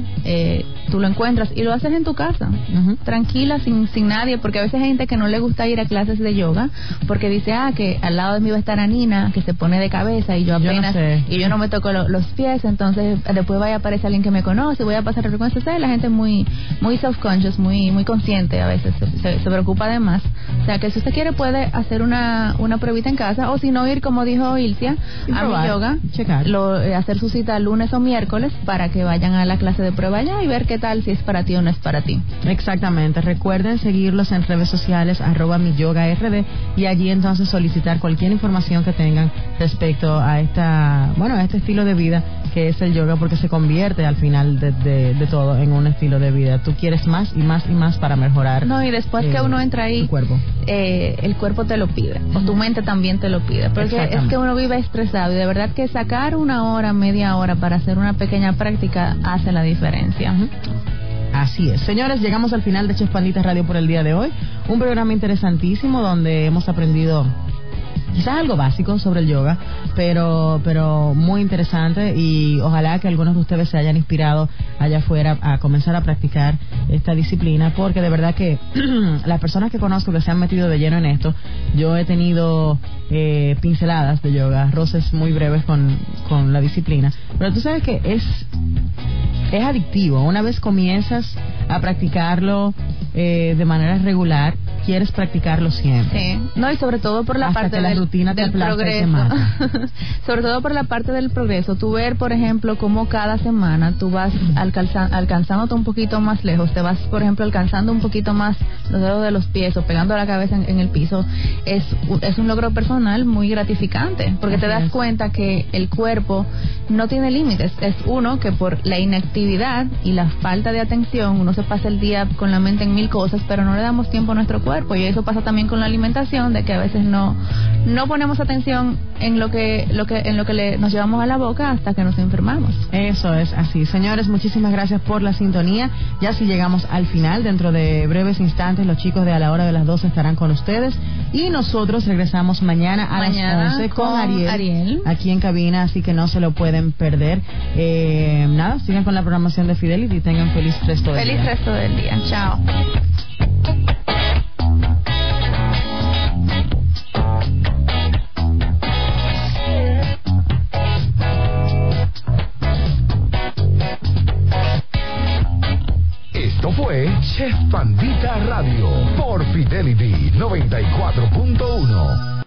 tú lo encuentras y lo haces en tu casa, tranquila, sin nadie, porque a veces hay gente que no le gusta ir a clases de yoga porque dice, que al lado de mí va a estar Anina, que se pone de cabeza, y yo apenas, y yo no me toco los pies, entonces después vaya a aparecer alguien que me conoce, voy a pasar el recuento. La gente muy self-conscious, muy consciente, a veces se preocupa de más. O sea que si usted quiere puede hacer una pruebita en casa, o si no, ir, como dijo Ilcia, a mi yoga, hacer su cita lunes o miércoles para que vayan a la clase de prueba allá y ver qué tal, si es para ti o no es para ti. Exactamente. Recuerden seguirlos en redes sociales @miyogard, y allí entonces solicitar cualquier información que tengan respecto a este estilo de vida que es el yoga, porque se convierte al final de todo en un estilo de vida. Tú quieres más y más y más para mejorar. No, y después que uno entra ahí, el cuerpo te lo pide, o tu mente también te lo pide, porque es que uno vive estresado, y de verdad que sacar una hora, media hora para hacer una pequeña práctica hace la diferencia. Así es. Señores, llegamos al final de Chef Pandita Radio por el día de hoy. Un programa interesantísimo donde hemos aprendido quizás algo básico sobre el yoga, pero muy interesante, y ojalá que algunos de ustedes se hayan inspirado allá afuera a comenzar a practicar esta disciplina, porque de verdad que las personas que conozco que se han metido de lleno en esto, yo he tenido pinceladas de yoga, roces muy breves con la disciplina, pero tú sabes que es adictivo. Una vez comienzas a practicarlo de manera regular, quieres practicarlo siempre. Sí, no, y sobre todo por la hasta parte que la rutina del progreso. Sobre todo por la parte del progreso. Tú ver, por ejemplo, cómo cada semana tú vas alcanzándote un poquito más lejos. Te vas, por ejemplo, alcanzando un poquito más los dedos de los pies o pegando la cabeza en el piso. Es un logro personal muy gratificante, porque te das cuenta que el cuerpo no tiene límites. Es uno que por la inactividad y la falta de atención, uno se pasa el día con la mente en 1000 cosas, pero no le damos tiempo a nuestro cuerpo. cuerpo. Y eso pasa también con la alimentación, de que a veces no ponemos atención en lo que nos llevamos a la boca hasta que nos enfermamos. Eso es así. Señores, muchísimas gracias por la sintonía. Ya si llegamos al final, dentro de breves instantes, los chicos de A la Hora de las 12 estarán con ustedes. Y nosotros regresamos mañana a las 11 con Ariel, aquí en cabina, así que no se lo pueden perder. Nada, sigan con la programación de Fidelity y tengan feliz resto del día. Feliz resto del día. Chao. Esto fue Chef Pandita Radio por Fidelity 94.1.